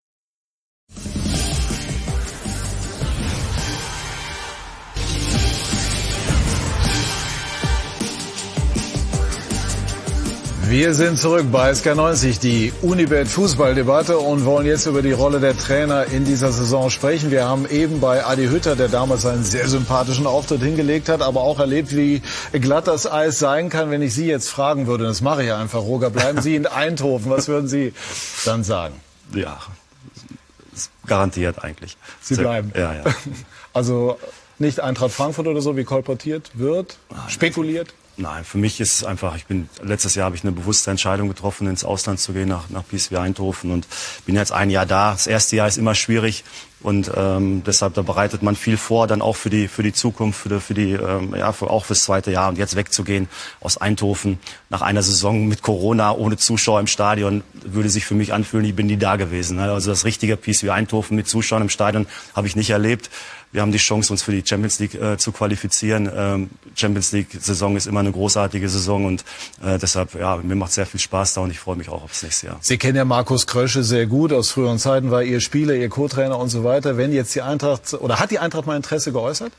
[SPEAKER 1] Wir sind zurück bei S K neunzig, die Unibet Fußballdebatte, und wollen jetzt über die Rolle der Trainer in dieser Saison sprechen. Wir haben eben bei Adi Hütter, der damals einen sehr sympathischen Auftritt hingelegt hat, aber auch erlebt, wie glatt das Eis sein kann, wenn ich Sie jetzt fragen würde. Das mache ich einfach, Roger. Bleiben Sie in Eindhoven. Was würden Sie dann sagen?
[SPEAKER 4] Ja, garantiert eigentlich.
[SPEAKER 1] Sie bleiben?
[SPEAKER 4] Ja, ja.
[SPEAKER 1] Also nicht Eintracht Frankfurt oder so, wie kolportiert wird, spekuliert?
[SPEAKER 4] Nein, für mich ist es einfach, ich bin, letztes Jahr habe ich eine bewusste Entscheidung getroffen, ins Ausland zu gehen, nach, nach P S V Eindhoven, und bin jetzt ein Jahr da. Das erste Jahr ist immer schwierig, und ähm, deshalb, da bereitet man viel vor, dann auch für die für die Zukunft, für die, für die ähm, ja, für, auch fürs zweite Jahr. Und jetzt wegzugehen aus Eindhoven nach einer Saison mit Corona, ohne Zuschauer im Stadion, würde sich für mich anfühlen, ich bin nie da gewesen. Also das richtige P S V Eindhoven mit Zuschauern im Stadion habe ich nicht erlebt. Wir haben die Chance, uns für die Champions League äh, zu qualifizieren. Ähm, Champions League-Saison ist immer eine großartige Saison, und äh, deshalb, ja, mir macht sehr viel Spaß da, und ich freue mich auch aufs nächste Jahr.
[SPEAKER 1] Sie kennen ja Markus Krösche sehr gut. Aus früheren Zeiten war Ihr Spieler, Ihr Co-Trainer und so weiter. Wenn jetzt die Eintracht, oder hat die Eintracht mal Interesse geäußert?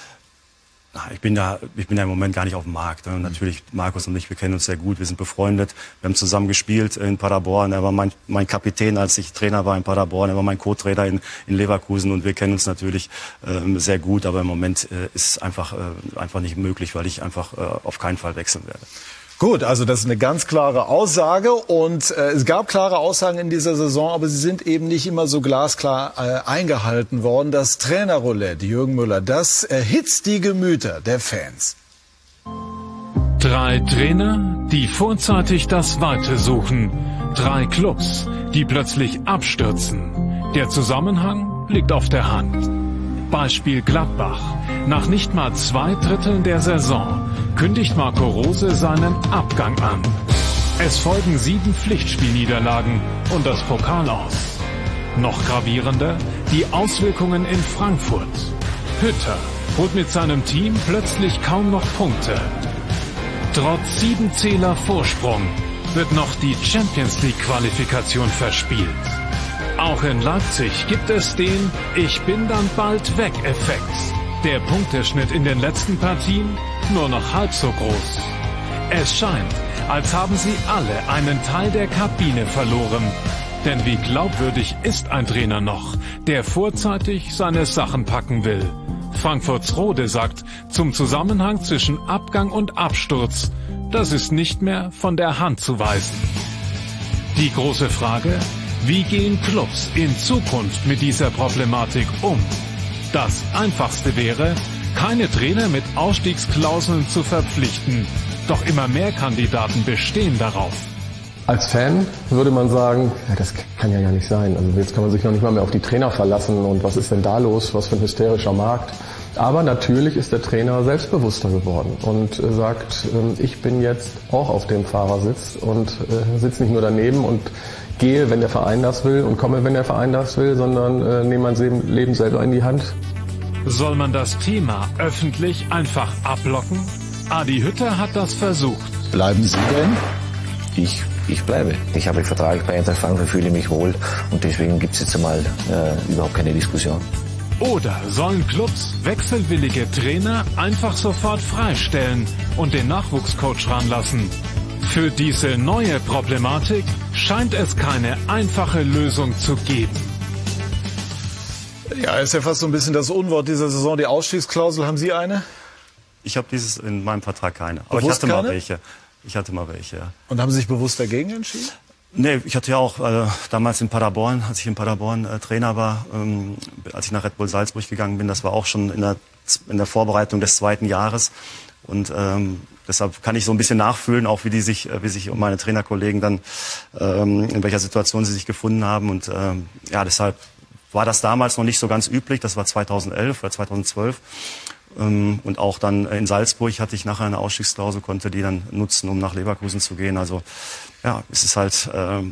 [SPEAKER 4] Ich bin da, ich bin da im Moment gar nicht auf dem Markt. Ne? Natürlich, Markus und ich, wir kennen uns sehr gut, wir sind befreundet. Wir haben zusammen gespielt in Paderborn. Er war mein, mein Kapitän, als ich Trainer war in Paderborn. Er war mein Co-Trainer in, in Leverkusen, und wir kennen uns natürlich äh, sehr gut. Aber im Moment äh, ist es einfach, äh, einfach nicht möglich, weil ich einfach äh, auf keinen Fall wechseln werde.
[SPEAKER 1] Gut, also das ist eine ganz klare Aussage, und äh, es gab klare Aussagen in dieser Saison, aber sie sind eben nicht immer so glasklar äh, eingehalten worden. Das Trainerroulette, Jürgen Müller, das erhitzt die Gemüter der Fans.
[SPEAKER 8] Drei Trainer, die vorzeitig das Weite suchen. Drei Clubs, die plötzlich abstürzen. Der Zusammenhang liegt auf der Hand. Beispiel Gladbach. Nach nicht mal zwei Dritteln der Saison kündigt Marco Rose seinen Abgang an. Es folgen sieben Pflichtspielniederlagen und das Pokal aus. Noch gravierender die Auswirkungen in Frankfurt. Hütter holt mit seinem Team plötzlich kaum noch Punkte. Trotz sieben Zähler Vorsprung wird noch die Champions League Qualifikation verspielt. Auch in Leipzig gibt es den Ich bin dann bald weg Effekt. Der Punkteschnitt in den letzten Partien nur noch halb so groß. Es scheint, als haben sie alle einen Teil der Kabine verloren. Denn wie glaubwürdig ist ein Trainer noch, der vorzeitig seine Sachen packen will? Frankfurts Rode sagt zum Zusammenhang zwischen Abgang und Absturz, das ist nicht mehr von der Hand zu weisen. Die große Frage: Wie gehen Clubs in Zukunft mit dieser Problematik um? Das Einfachste wäre, keine Trainer mit Ausstiegsklauseln zu verpflichten. Doch immer mehr Kandidaten bestehen darauf.
[SPEAKER 9] Als Fan würde man sagen, ja, das kann ja gar nicht sein. Also jetzt kann man sich noch nicht mal mehr auf die Trainer verlassen. Und was ist denn da los? Was für ein hysterischer Markt. Aber natürlich ist der Trainer selbstbewusster geworden und äh, sagt, äh, ich bin jetzt auch auf dem Fahrersitz und äh, sitze nicht nur daneben und gehe, wenn der Verein das will und komme, wenn der Verein das will, sondern äh, nehme mein Leben selber in die Hand.
[SPEAKER 8] Soll man das Thema öffentlich einfach abblocken? Adi Hütter hat das versucht.
[SPEAKER 6] Bleiben Sie denn?
[SPEAKER 7] Ich, ich bleibe. Ich habe Vertrag bei Eintracht Frankfurt, fühle mich wohl und deswegen gibt es jetzt einmal äh, überhaupt keine Diskussion.
[SPEAKER 8] Oder sollen Clubs wechselwillige Trainer einfach sofort freistellen und den Nachwuchscoach ranlassen? Für diese neue Problematik scheint es keine einfache Lösung zu geben.
[SPEAKER 1] Ja, ist ja fast so ein bisschen das Unwort dieser Saison, die Ausstiegsklausel. Haben Sie eine?
[SPEAKER 4] Ich habe dieses in meinem Vertrag keine. Aber
[SPEAKER 1] Bewusst
[SPEAKER 4] ich hatte mal
[SPEAKER 1] keine?
[SPEAKER 4] welche. Ich hatte mal welche, ja.
[SPEAKER 1] Und haben Sie sich bewusst dagegen entschieden?
[SPEAKER 4] Nee, ich hatte ja auch äh, damals in Paderborn, als ich in Paderborn äh, Trainer war, ähm, als ich nach Red Bull Salzburg gegangen bin, das war auch schon in der, in der Vorbereitung des zweiten Jahres. Und ähm, deshalb kann ich so ein bisschen nachfühlen, auch wie die sich, wie sich um meine Trainerkollegen dann, ähm, in welcher Situation sie sich gefunden haben. Und ähm, ja, deshalb war das damals noch nicht so ganz üblich. Das war zweitausendelf oder zweitausendzwölf. Ähm, und auch dann in Salzburg hatte ich nachher eine Ausstiegsklausel, konnte die dann nutzen, um nach Leverkusen zu gehen. Also ja, es ist halt ähm,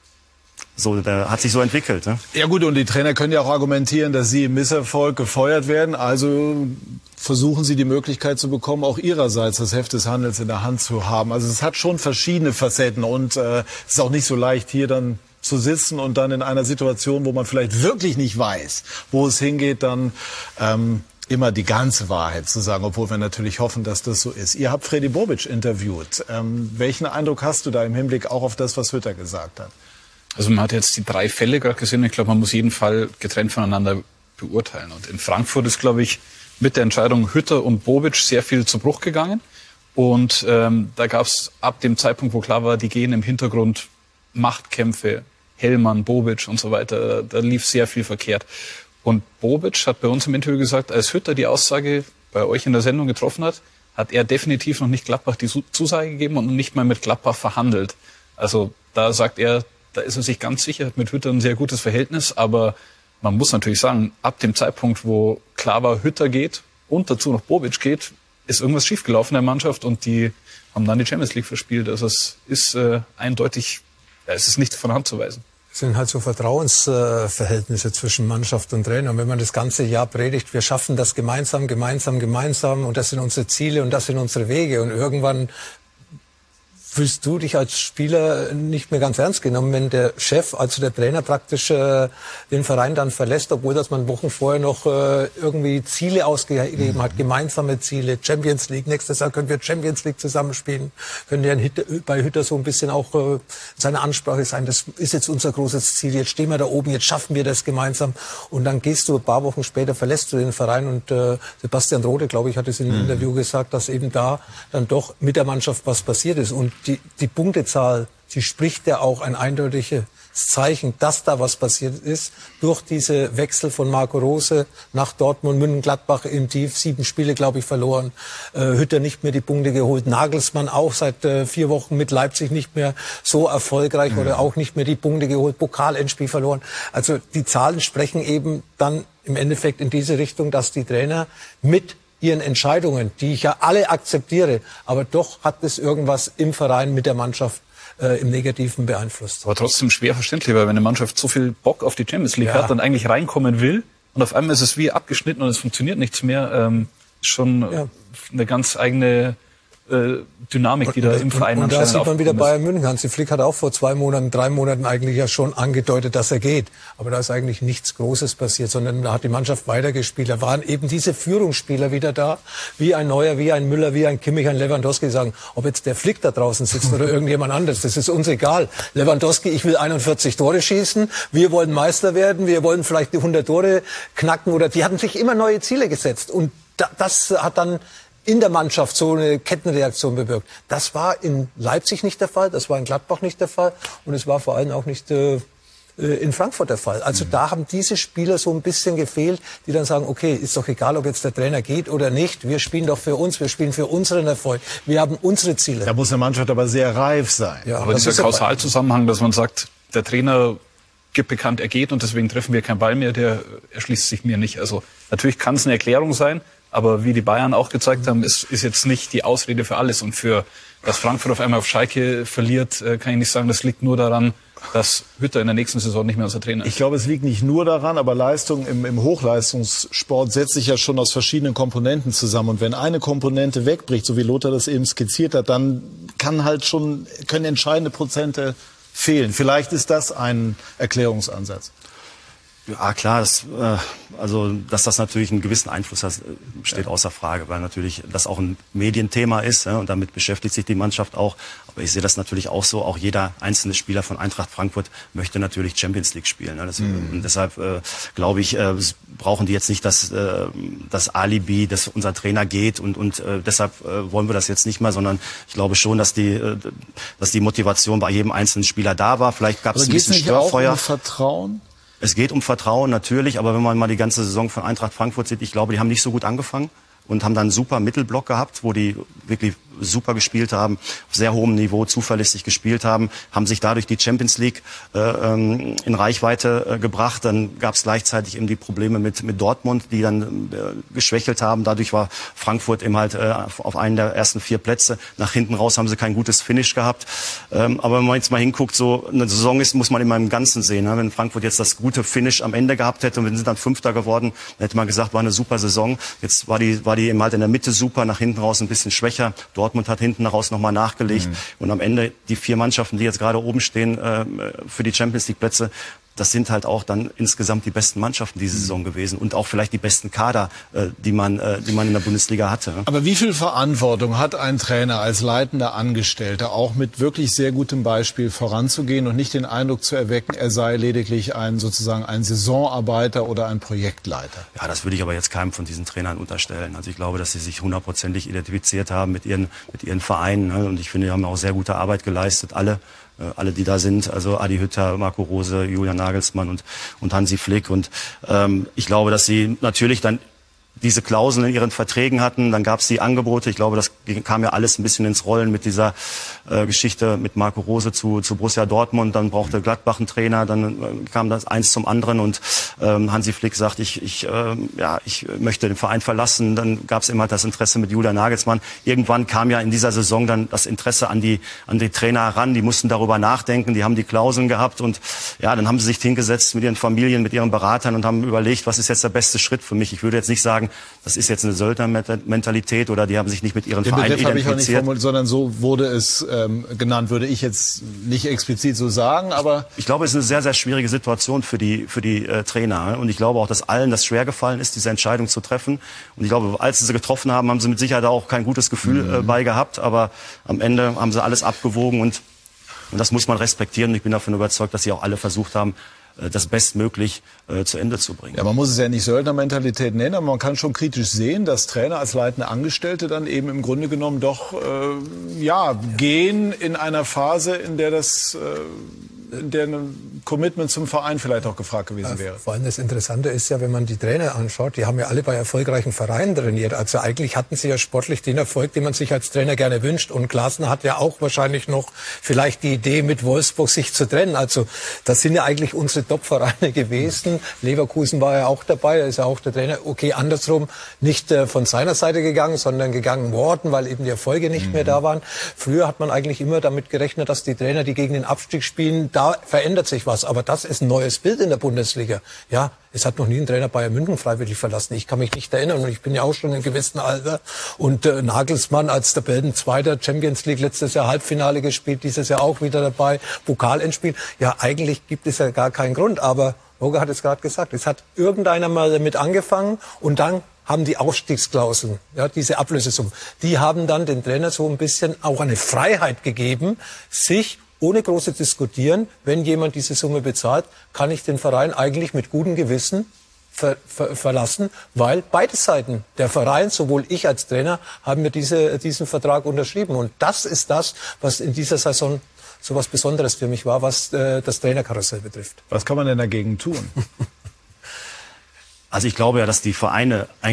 [SPEAKER 4] so, der hat sich so entwickelt. Ne?
[SPEAKER 1] Ja gut, und die Trainer können ja auch argumentieren, dass sie im Misserfolg gefeuert werden. Also versuchen sie die Möglichkeit zu bekommen, auch ihrerseits das Heft des Handels in der Hand zu haben. Also es hat schon verschiedene Facetten und äh, es ist auch nicht so leicht, hier dann zu sitzen und dann in einer Situation, wo man vielleicht wirklich nicht weiß, wo es hingeht, dann ähm, immer die ganze Wahrheit zu sagen, obwohl wir natürlich hoffen, dass das so ist. Ihr habt Fredi Bobic interviewt. Ähm, welchen Eindruck hast du da im Hinblick auch auf das, was Hütter gesagt hat?
[SPEAKER 5] Also man hat jetzt die drei Fälle gerade gesehen. Ich glaube, man muss jeden Fall getrennt voneinander beurteilen. Und in Frankfurt ist, glaube ich, mit der Entscheidung Hütter und Bobic sehr viel zu Bruch gegangen. Und ähm, da gab es ab dem Zeitpunkt, wo klar war, die gehen im Hintergrund Machtkämpfe, Hellmann, Bobic und so weiter. Da, da lief sehr viel verkehrt. Und Bobic hat bei uns im Interview gesagt, als Hütter die Aussage bei euch in der Sendung getroffen hat, hat er definitiv noch nicht Gladbach die Zusage gegeben und nicht mal mit Gladbach verhandelt. Also da sagt er, da ist er sich ganz sicher, hat mit Hütter ein sehr gutes Verhältnis, aber man muss natürlich sagen, ab dem Zeitpunkt, wo klar war, Hütter geht und dazu noch Bobic geht, ist irgendwas schiefgelaufen in der Mannschaft und die haben dann die Champions League verspielt. Also es ist äh, eindeutig, ja, es ist nicht von Hand zu weisen.
[SPEAKER 3] Es sind halt so Vertrauensverhältnisse äh, zwischen Mannschaft und Trainer. Und wenn man das ganze Jahr predigt, wir schaffen das gemeinsam, gemeinsam, gemeinsam und das sind unsere Ziele und das sind unsere Wege und irgendwann fühlst du dich als Spieler nicht mehr ganz ernst genommen, wenn der Chef, also der Trainer praktisch äh, den Verein dann verlässt, obwohl das man Wochen vorher noch äh, irgendwie Ziele ausgegeben hat, gemeinsame Ziele, Champions League, nächstes Jahr können wir Champions League zusammenspielen, können ja bei Hütter so ein bisschen auch äh, seine Ansprache sein, das ist jetzt unser großes Ziel, jetzt stehen wir da oben, jetzt schaffen wir das gemeinsam und dann gehst du ein paar Wochen später, verlässt du den Verein und äh, Sebastian Rode, glaube ich, hat es in einem mhm. Interview gesagt, dass eben da dann doch mit der Mannschaft was passiert ist und Die, die Punktezahl, die spricht ja auch ein eindeutiges Zeichen, dass da was passiert ist, durch diese Wechsel von Marco Rose nach Dortmund, Mönchengladbach im Tief, sieben Spiele, glaube ich, verloren, äh, Hütter nicht mehr die Punkte geholt, Nagelsmann auch seit äh, vier Wochen mit Leipzig nicht mehr so erfolgreich mhm. oder auch nicht mehr die Punkte geholt, Pokalendspiel verloren. Also die Zahlen sprechen eben dann im Endeffekt in diese Richtung, dass die Trainer mit ihren Entscheidungen, die ich ja alle akzeptiere, aber doch hat es irgendwas im Verein mit der Mannschaft äh, im Negativen beeinflusst.
[SPEAKER 5] Aber trotzdem schwer verständlich, weil wenn eine Mannschaft so viel Bock auf die Champions League ja. hat und eigentlich reinkommen will und auf einmal ist es wie abgeschnitten und es funktioniert nichts mehr, ähm, schon ja. eine ganz eigene äh, Dynamik, die da im Verein
[SPEAKER 3] und, und
[SPEAKER 5] anscheinend
[SPEAKER 3] da sieht man wieder
[SPEAKER 5] ist.
[SPEAKER 3] Bayern München. Hansi Flick hat auch vor zwei Monaten, drei Monaten eigentlich ja schon angedeutet, dass er geht. Aber da ist eigentlich nichts Großes passiert, sondern da hat die Mannschaft weitergespielt. Da waren eben diese Führungsspieler wieder da, wie ein Neuer, wie ein Müller, wie ein Kimmich, ein Lewandowski, sagen, ob jetzt der Flick da draußen sitzt oder irgendjemand anderes, das ist uns egal. Lewandowski, ich will einundvierzig Tore schießen, wir wollen Meister werden, wir wollen vielleicht die hundert Tore knacken oder die hatten sich immer neue Ziele gesetzt. Und da, das hat dann in der Mannschaft so eine Kettenreaktion bewirkt. Das war in Leipzig nicht der Fall, das war in Gladbach nicht der Fall und es war vor allem auch nicht äh, in Frankfurt der Fall. Also mhm. da haben diese Spieler so ein bisschen gefehlt, die dann sagen, okay, ist doch egal, ob jetzt der Trainer geht oder nicht, wir spielen doch für uns, wir spielen für unseren Erfolg, wir haben unsere Ziele.
[SPEAKER 1] Da muss eine Mannschaft aber sehr reif sein.
[SPEAKER 5] Ja, aber dieser Kausalzusammenhang, dass man sagt, der Trainer gibt bekannt, er geht und deswegen treffen wir keinen Ball mehr, der erschließt sich mir nicht. Also natürlich kann es eine Erklärung sein, aber wie die Bayern auch gezeigt haben, ist, ist jetzt nicht die Ausrede für alles. Und für, dass Frankfurt auf einmal auf Schalke verliert, kann ich nicht sagen, das liegt nur daran, dass Hütter in der nächsten Saison nicht mehr unser Trainer ist.
[SPEAKER 1] Ich glaube, es liegt nicht nur daran, aber Leistung im, im Hochleistungssport setzt sich ja schon aus verschiedenen Komponenten zusammen. Und wenn eine Komponente wegbricht, so wie Lothar das eben skizziert hat, dann kann halt schon, können entscheidende Prozente fehlen. Vielleicht ist das ein Erklärungsansatz.
[SPEAKER 4] Ja, klar, das, äh, also dass das natürlich einen gewissen Einfluss hat, steht außer Frage, weil natürlich das auch ein Medienthema ist, ja, und damit beschäftigt sich die Mannschaft auch. Aber ich sehe das natürlich auch so, auch jeder einzelne Spieler von Eintracht Frankfurt möchte natürlich Champions League spielen. Ja, das, mhm. Und deshalb äh, glaube ich, äh, brauchen die jetzt nicht das, äh, das Alibi, dass unser Trainer geht und, und äh, deshalb äh, wollen wir das jetzt nicht mehr, sondern ich glaube schon, dass die, äh, dass die Motivation bei jedem einzelnen Spieler da war. Vielleicht gab es ein bisschen Störfeuer.
[SPEAKER 1] Auch um Vertrauen?
[SPEAKER 4] Es geht um Vertrauen natürlich, aber wenn man mal die ganze Saison von Eintracht Frankfurt sieht, ich glaube, die haben nicht so gut angefangen und haben dann einen super Mittelblock gehabt, wo die wirklich super gespielt haben, auf sehr hohem Niveau zuverlässig gespielt haben, haben sich dadurch die Champions League äh, ähm, in Reichweite äh, gebracht. Dann gab es gleichzeitig eben die Probleme mit mit Dortmund, die dann äh, geschwächelt haben. Dadurch war Frankfurt eben halt äh, auf einen der ersten vier Plätze. Nach hinten raus haben sie kein gutes Finish gehabt. Ähm, aber wenn man jetzt mal hinguckt, so eine Saison ist, muss man immer im Ganzen sehen. Ne? Wenn Frankfurt jetzt das gute Finish am Ende gehabt hätte und wir sind dann Fünfter geworden, dann hätte man gesagt, war eine super Saison. Jetzt war die war die eben halt in der Mitte super, nach hinten raus ein bisschen schwächer. Dortmund hat hinten raus nochmal nachgelegt. Mhm. Und am Ende die vier Mannschaften, die jetzt gerade oben stehen äh, für die Champions League Plätze, das sind halt auch dann insgesamt die besten Mannschaften diese Saison gewesen und auch vielleicht die besten Kader, äh, die man, äh, die man in der Bundesliga hatte.
[SPEAKER 1] Aber wie viel Verantwortung hat ein Trainer als leitender Angestellter, auch mit wirklich sehr gutem Beispiel voranzugehen und nicht den Eindruck zu erwecken, er sei lediglich ein sozusagen ein Saisonarbeiter oder ein Projektleiter?
[SPEAKER 4] Ja, das würde ich aber jetzt keinem von diesen Trainern unterstellen. Also ich glaube, dass sie sich hundertprozentig identifiziert haben mit ihren, mit ihren Vereinen. Ne? Und ich finde, die haben auch sehr gute Arbeit geleistet, alle. Alle, die da sind, also Adi Hütter, Marco Rose, Julian Nagelsmann und, und Hansi Flick. Und ähm, ich glaube, dass sie natürlich dann diese Klauseln in ihren Verträgen hatten. Dann gab es die Angebote. Ich glaube, das kam ja alles ein bisschen ins Rollen mit dieser äh, Geschichte mit Marco Rose zu, zu Borussia Dortmund. Dann brauchte Gladbach einen Trainer. Dann äh, kam das eins zum anderen. Und ähm, Hansi Flick sagt, ich, ich, äh, ja, ich möchte den Verein verlassen. Dann gab es immer das Interesse mit Julian Nagelsmann. Irgendwann kam ja in dieser Saison dann das Interesse an die, an die Trainer heran. Die mussten darüber nachdenken. Die haben die Klauseln gehabt. Und ja, dann haben sie sich hingesetzt mit ihren Familien, mit ihren Beratern und haben überlegt, was ist jetzt der beste Schritt für mich. Ich würde jetzt nicht sagen, das ist jetzt eine Söldnermentalität oder die haben sich nicht mit ihren
[SPEAKER 1] Den
[SPEAKER 4] Vereinen
[SPEAKER 1] Begriff habe ich auch nicht
[SPEAKER 4] identifiziert.
[SPEAKER 1] formuliert, sondern so wurde es ähm, genannt, würde ich jetzt nicht explizit so sagen, aber
[SPEAKER 4] ich glaube, es ist eine sehr, sehr schwierige Situation für die, für die äh, Trainer. Und ich glaube auch, dass allen das schwer gefallen ist, diese Entscheidung zu treffen. Und ich glaube, als sie sie getroffen haben, haben sie mit Sicherheit auch kein gutes Gefühl mhm. äh, bei gehabt. Aber am Ende haben sie alles abgewogen und, und das muss man respektieren. Und ich bin davon überzeugt, dass sie auch alle versucht haben, das bestmöglich äh, zu Ende zu bringen.
[SPEAKER 1] Ja, man muss es ja nicht Söldnermentalität nennen, aber man kann schon kritisch sehen, dass Trainer als leitende Angestellte dann eben im Grunde genommen doch äh, ja, gehen in einer Phase, in der das äh, in der ein Commitment zum Verein vielleicht auch gefragt gewesen wäre.
[SPEAKER 3] Ja, vor allem das Interessante ist ja, wenn man die Trainer anschaut, die haben ja alle bei erfolgreichen Vereinen trainiert. Also eigentlich hatten sie ja sportlich den Erfolg, den man sich als Trainer gerne wünscht. Und Glasner hat ja auch wahrscheinlich noch vielleicht die Idee, mit Wolfsburg sich zu trennen. Also das sind ja eigentlich unsere Top-Vereine gewesen. Leverkusen war ja auch dabei, da ist ja auch der Trainer. Okay, andersrum nicht äh, von seiner Seite gegangen, sondern gegangen worden, weil eben die Erfolge nicht mhm. mehr da waren. Früher hat man eigentlich immer damit gerechnet, dass die Trainer, die gegen den Abstieg spielen, da verändert sich was. Aber das ist ein neues Bild in der Bundesliga. Ja, es hat noch nie ein Trainer Bayern München freiwillig verlassen. Ich kann mich nicht erinnern und ich bin ja auch schon in einem gewissen Alter. Und äh, Nagelsmann als Tabellenzweiter, Champions League letztes Jahr Halbfinale gespielt, dieses Jahr auch wieder dabei, Pokalendspiel. Ja, eigentlich gibt es ja gar keinen Grund. Aber Roger hat es gerade gesagt, es hat irgendeiner mal damit angefangen und dann haben die Aufstiegsklauseln, ja, diese Ablösesumme, die haben dann den Trainer so ein bisschen auch eine Freiheit gegeben, sich ohne große Diskutieren, wenn jemand diese Summe bezahlt, kann ich den Verein eigentlich mit gutem Gewissen ver, ver, verlassen, weil beide Seiten, der Verein, sowohl ich als Trainer, haben mir diese, diesen Vertrag unterschrieben. Und das ist das, was in dieser Saison so was Besonderes für mich war, was äh, das Trainerkarussell betrifft.
[SPEAKER 1] Was kann man denn dagegen tun?
[SPEAKER 4] Also ich glaube ja, dass die Vereine eigentlich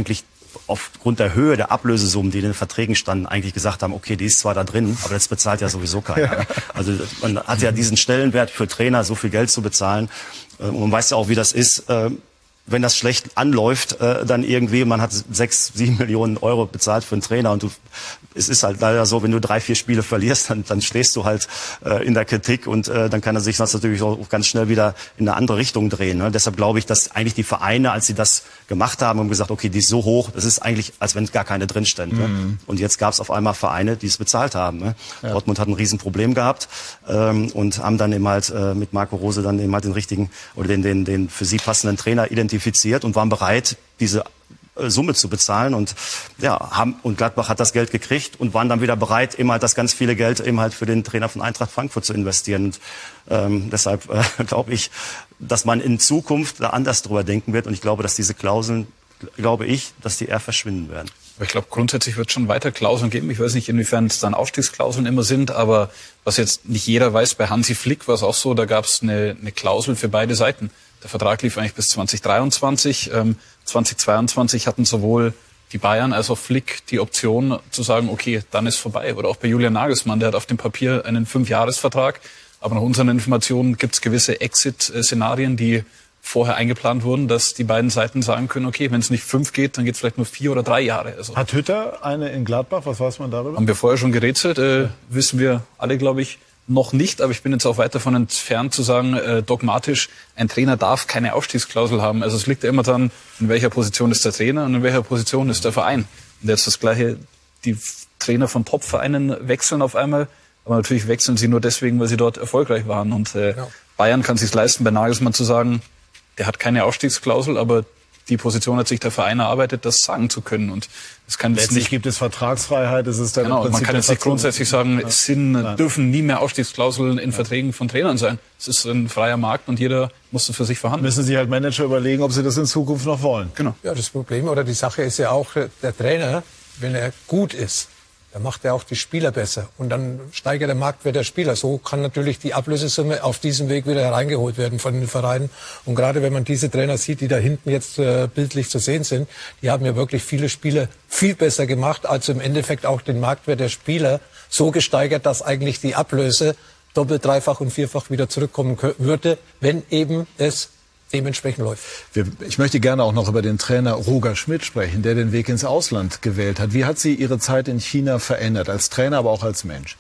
[SPEAKER 4] aufgrund der Höhe der Ablösesummen, die in den Verträgen standen, eigentlich gesagt haben, okay, die ist zwar da drin, aber das bezahlt ja sowieso keiner. Ja. Also man hat ja diesen Stellenwert für Trainer, so viel Geld zu bezahlen. Und man weiß ja auch, wie das ist, wenn das schlecht anläuft, äh, dann irgendwie, man hat sechs, sieben Millionen Euro bezahlt für einen Trainer und du, es ist halt leider so, wenn du drei, vier Spiele verlierst, dann, dann stehst du halt äh, in der Kritik und äh, dann kann er sich das natürlich auch ganz schnell wieder in eine andere Richtung drehen. Ne? Deshalb glaube ich, dass eigentlich die Vereine, als sie das gemacht haben, haben gesagt, okay, die ist so hoch, das ist eigentlich, als wenn gar keine drin stand. Mhm. Ne? Und jetzt gab es auf einmal Vereine, die es bezahlt haben. Ne? Ja. Dortmund hat ein Riesenproblem gehabt ähm, und haben dann eben halt äh, mit Marco Rose dann eben halt den richtigen oder den, den, den für sie passenden Trainer identifiziert und waren bereit, diese Summe zu bezahlen und ja, haben und Gladbach hat das Geld gekriegt und waren dann wieder bereit, eben halt das ganz viele Geld eben halt für den Trainer von Eintracht Frankfurt zu investieren. Und ähm, deshalb äh, glaube ich, dass man in Zukunft da anders drüber denken wird und ich glaube, dass diese Klauseln, glaube ich, dass die eher verschwinden werden.
[SPEAKER 5] Ich glaube, grundsätzlich wird es schon weiter Klauseln geben. Ich weiß nicht, inwiefern es dann Ausstiegsklauseln immer sind, aber was jetzt nicht jeder weiß, bei Hansi Flick war es auch so, da gab es eine, eine Klausel für beide Seiten. Der Vertrag lief eigentlich bis zwanzig dreiundzwanzig. Ähm, zwanzig zweiundzwanzig hatten sowohl die Bayern als auch Flick die Option zu sagen, okay, dann ist vorbei. Oder auch bei Julian Nagelsmann, der hat auf dem Papier einen Fünfjahresvertrag. Aber nach unseren Informationen gibt es gewisse Exit-Szenarien, die vorher eingeplant wurden, dass die beiden Seiten sagen können, okay, wenn es nicht fünf geht, dann geht es vielleicht nur vier oder drei Jahre. Also,
[SPEAKER 1] hat Hütter eine in Gladbach? Was weiß man darüber?
[SPEAKER 5] Haben wir vorher schon gerätselt. Äh, ja. Wissen wir alle, glaube ich, noch nicht, aber ich bin jetzt auch weit davon entfernt zu sagen, äh, dogmatisch, ein Trainer darf keine Ausstiegsklausel haben. Also es liegt ja immer dran, in welcher Position ist der Trainer und in welcher Position ist der Verein. Und jetzt das Gleiche, die Trainer von Top-Vereinen wechseln auf einmal, aber natürlich wechseln sie nur deswegen, weil sie dort erfolgreich waren. Und äh, ja. Bayern kann es sich leisten, bei Nagelsmann zu sagen, der hat keine Ausstiegsklausel, aber die Position hat sich der Verein erarbeitet, das sagen zu können. Und es kann
[SPEAKER 1] letztlich nicht, gibt es Vertragsfreiheit, es ist dann
[SPEAKER 5] genau,
[SPEAKER 1] im Prinzip
[SPEAKER 5] man kann jetzt nicht grundsätzlich sagen, es sind, dürfen nie mehr Ausstiegsklauseln in Verträgen von Trainern sein. Es ist ein freier Markt und jeder muss das für sich verhandeln.
[SPEAKER 1] Müssen sich halt Manager überlegen, ob sie das in Zukunft noch wollen.
[SPEAKER 3] Genau. Ja, das Problem oder die Sache ist ja auch, der Trainer, wenn er gut ist, dann macht er auch die Spieler besser. Und dann steigert der Marktwert der Spieler. So kann natürlich die Ablösesumme auf diesem Weg wieder hereingeholt werden von den Vereinen. Und gerade wenn man diese Trainer sieht, die da hinten jetzt äh, bildlich zu sehen sind, die haben ja wirklich viele Spieler viel besser gemacht, als im Endeffekt auch den Marktwert der Spieler so gesteigert, dass eigentlich die Ablöse doppelt, dreifach und vierfach wieder zurückkommen würde, wenn eben es dementsprechend läuft.
[SPEAKER 1] Ich möchte gerne auch noch über den Trainer Roger Schmidt sprechen, der den Weg ins Ausland gewählt hat. Wie hat Sie Ihre Zeit in China verändert, als Trainer, aber auch als Mensch?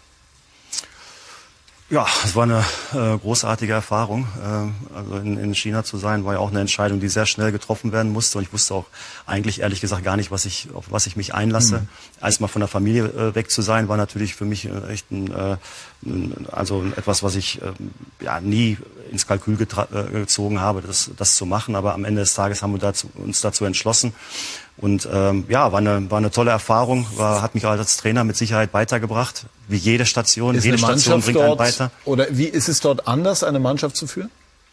[SPEAKER 4] Ja, es war eine äh, großartige Erfahrung. Äh, also in, in China zu sein, war ja auch eine Entscheidung, die sehr schnell getroffen werden musste. Und ich wusste auch eigentlich ehrlich gesagt gar nicht, was ich, auf was ich mich einlasse. Mhm. Erstmal von der Familie äh, weg zu sein, war natürlich für mich äh, echt ein, äh, also etwas, was ich äh, ja nie ins Kalkül getra- äh, gezogen habe, das, das zu machen. Aber am Ende des Tages haben wir dazu, uns dazu entschlossen. Und ähm, ja, war eine, war eine tolle Erfahrung, war, hat mich als Trainer mit Sicherheit weitergebracht, wie jede Station.
[SPEAKER 1] Ist
[SPEAKER 4] jede Station bringt einen weiter.
[SPEAKER 1] Oder wie ist es dort anders, eine Mannschaft zu führen?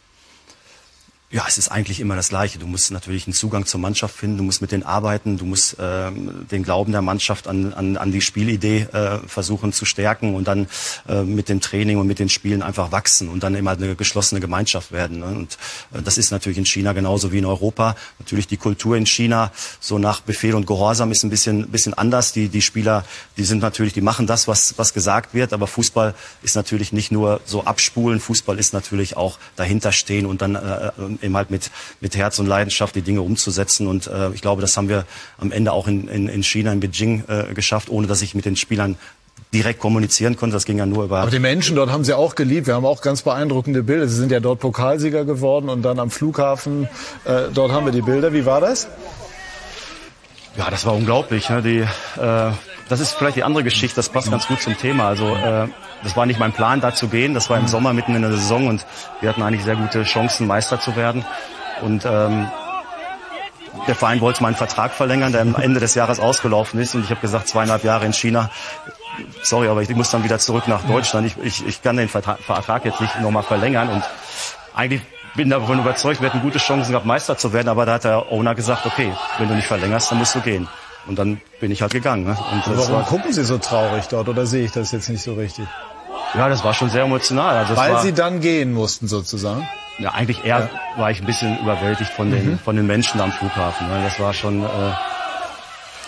[SPEAKER 4] Ja, es ist eigentlich immer das Gleiche. Du musst natürlich einen Zugang zur Mannschaft finden, du musst mit denen arbeiten, du musst ähm, den Glauben der Mannschaft an, an, an die Spielidee äh, versuchen zu stärken und dann äh, mit dem Training und mit den Spielen einfach wachsen und dann immer eine geschlossene Gemeinschaft werden. Ne? Und äh, das ist natürlich in China genauso wie in Europa. Natürlich die Kultur in China, so nach Befehl und Gehorsam, ist ein bisschen, bisschen anders. Die, die Spieler, die sind natürlich, die machen das, was, was gesagt wird, aber Fußball ist natürlich nicht nur so abspulen, Fußball ist natürlich auch dahinter stehen und dann äh, eben halt mit, mit Herz und Leidenschaft die Dinge umzusetzen. Und äh, ich glaube, das haben wir am Ende auch in, in, in China, in Beijing äh, geschafft, ohne dass ich mit den Spielern direkt kommunizieren konnte. Das ging ja nur über...
[SPEAKER 1] Aber die Menschen dort haben Sie auch geliebt. Wir haben auch ganz beeindruckende Bilder. Sie sind ja dort Pokalsieger geworden und dann am Flughafen, äh, dort haben wir die Bilder. Wie war das?
[SPEAKER 4] Ja, das war unglaublich. Ne? Die, äh, das ist vielleicht die andere Geschichte, das passt ganz gut zum Thema. Also äh, das war nicht mein Plan, da zu gehen. Das war im Sommer mitten in der Saison und wir hatten eigentlich sehr gute Chancen, Meister zu werden. Und ähm, der Verein wollte meinen Vertrag verlängern, der am Ende des Jahres ausgelaufen ist. Und ich habe gesagt, zweieinhalb Jahre in China, sorry, aber ich muss dann wieder zurück nach Deutschland. Ich, ich, ich kann den Vertrag, Vertrag jetzt nicht nochmal verlängern. Und eigentlich bin davon überzeugt, wir hätten gute Chancen gehabt, Meister zu werden. Aber da hat der Owner gesagt, okay, wenn du nicht verlängerst, dann musst du gehen. Und dann bin ich halt gegangen. Ne? Und
[SPEAKER 1] warum
[SPEAKER 4] war,
[SPEAKER 1] gucken Sie so traurig dort oder sehe ich das jetzt nicht so richtig?
[SPEAKER 4] Ja, das war schon sehr emotional. Also
[SPEAKER 1] Weil
[SPEAKER 4] war,
[SPEAKER 1] Sie dann gehen mussten sozusagen?
[SPEAKER 4] Ja, eigentlich eher ja. war ich ein bisschen überwältigt von den, mhm. von den Menschen am Flughafen. Ne? Das war schon, äh,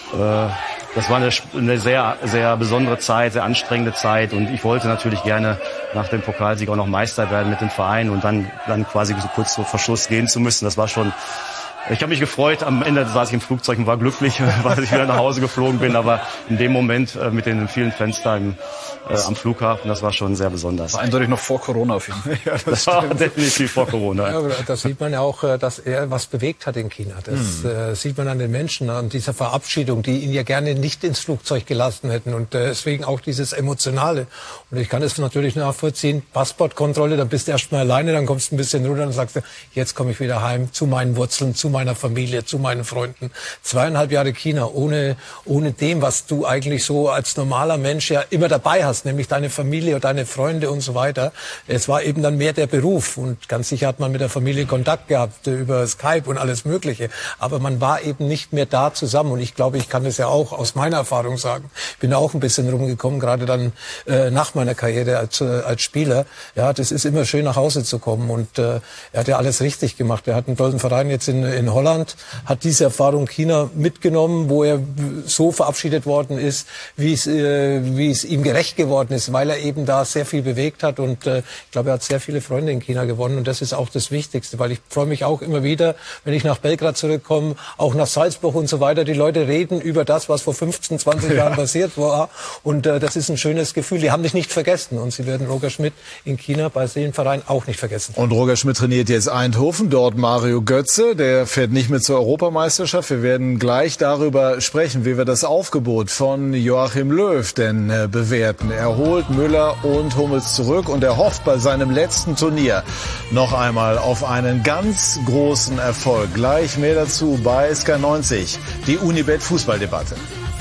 [SPEAKER 4] äh, das war eine, eine sehr, sehr besondere Zeit, sehr anstrengende Zeit. Und ich wollte natürlich gerne nach dem Pokalsieg auch noch Meister werden mit dem Verein und dann, dann quasi so kurz vor Verschluss gehen zu müssen. Das war schon... Ich habe mich gefreut, am Ende saß ich im Flugzeug und war glücklich, weil ich wieder nach Hause geflogen bin. Aber in dem Moment äh, mit den vielen Fenstern äh, am Flughafen, das war schon sehr besonders.
[SPEAKER 5] War eindeutig noch vor Corona auf jeden Fall.
[SPEAKER 3] Ja, das,
[SPEAKER 4] das war definitiv vor Corona.
[SPEAKER 3] Ja, aber da sieht man ja auch, dass er was bewegt hat in China. Das mhm. äh, sieht man an den Menschen, an dieser Verabschiedung, die ihn ja gerne nicht ins Flugzeug gelassen hätten. Und äh, deswegen auch dieses Emotionale. Und ich kann es natürlich nachvollziehen. Passportkontrolle, dann bist du erstmal alleine, dann kommst du ein bisschen runter und sagst, jetzt komme ich wieder heim zu meinen Wurzeln, zu meiner Familie, zu meinen Freunden. Zweieinhalb Jahre China, ohne, ohne dem, was du eigentlich so als normaler Mensch ja immer dabei hast, nämlich deine Familie und deine Freunde und so weiter. Es war eben dann mehr der Beruf und ganz sicher hat man mit der Familie Kontakt gehabt über Skype und alles Mögliche. Aber man war eben nicht mehr da zusammen und ich glaube, ich kann das ja auch aus meiner Erfahrung sagen. Ich bin auch ein bisschen rumgekommen, gerade dann äh, nach meiner Karriere als, äh, als Spieler. Ja, das ist immer schön nach Hause zu kommen und äh, er hat ja alles richtig gemacht. Er hat einen tollen Verein jetzt in, in Holland, hat diese Erfahrung China mitgenommen, wo er so verabschiedet worden ist, wie es, äh, wie es ihm gerecht geworden ist, weil er eben da sehr viel bewegt hat und äh, ich glaube, er hat sehr viele Freunde in China gewonnen und das ist auch das Wichtigste, weil ich freue mich auch immer wieder, wenn ich nach Belgrad zurückkomme, auch nach Salzburg und so weiter, die Leute reden über das, was vor fünfzehn, zwanzig Jahren passiert war und äh, das ist ein schönes Gefühl. Die haben dich nicht vergessen und sie werden Roger Schmidt in China bei dem Verein auch nicht vergessen.
[SPEAKER 1] Und Roger Schmidt trainiert jetzt Eindhoven, dort Mario Götze, der fährt nicht mit zur Europameisterschaft. Wir werden gleich darüber sprechen, wie wir das Aufgebot von Joachim Löw denn äh, bewerten. Er holt Müller und Hummels zurück und er hofft bei seinem letzten Turnier noch einmal auf einen ganz großen Erfolg. Gleich mehr dazu bei Sky neunzig, die Unibet Fußballdebatte.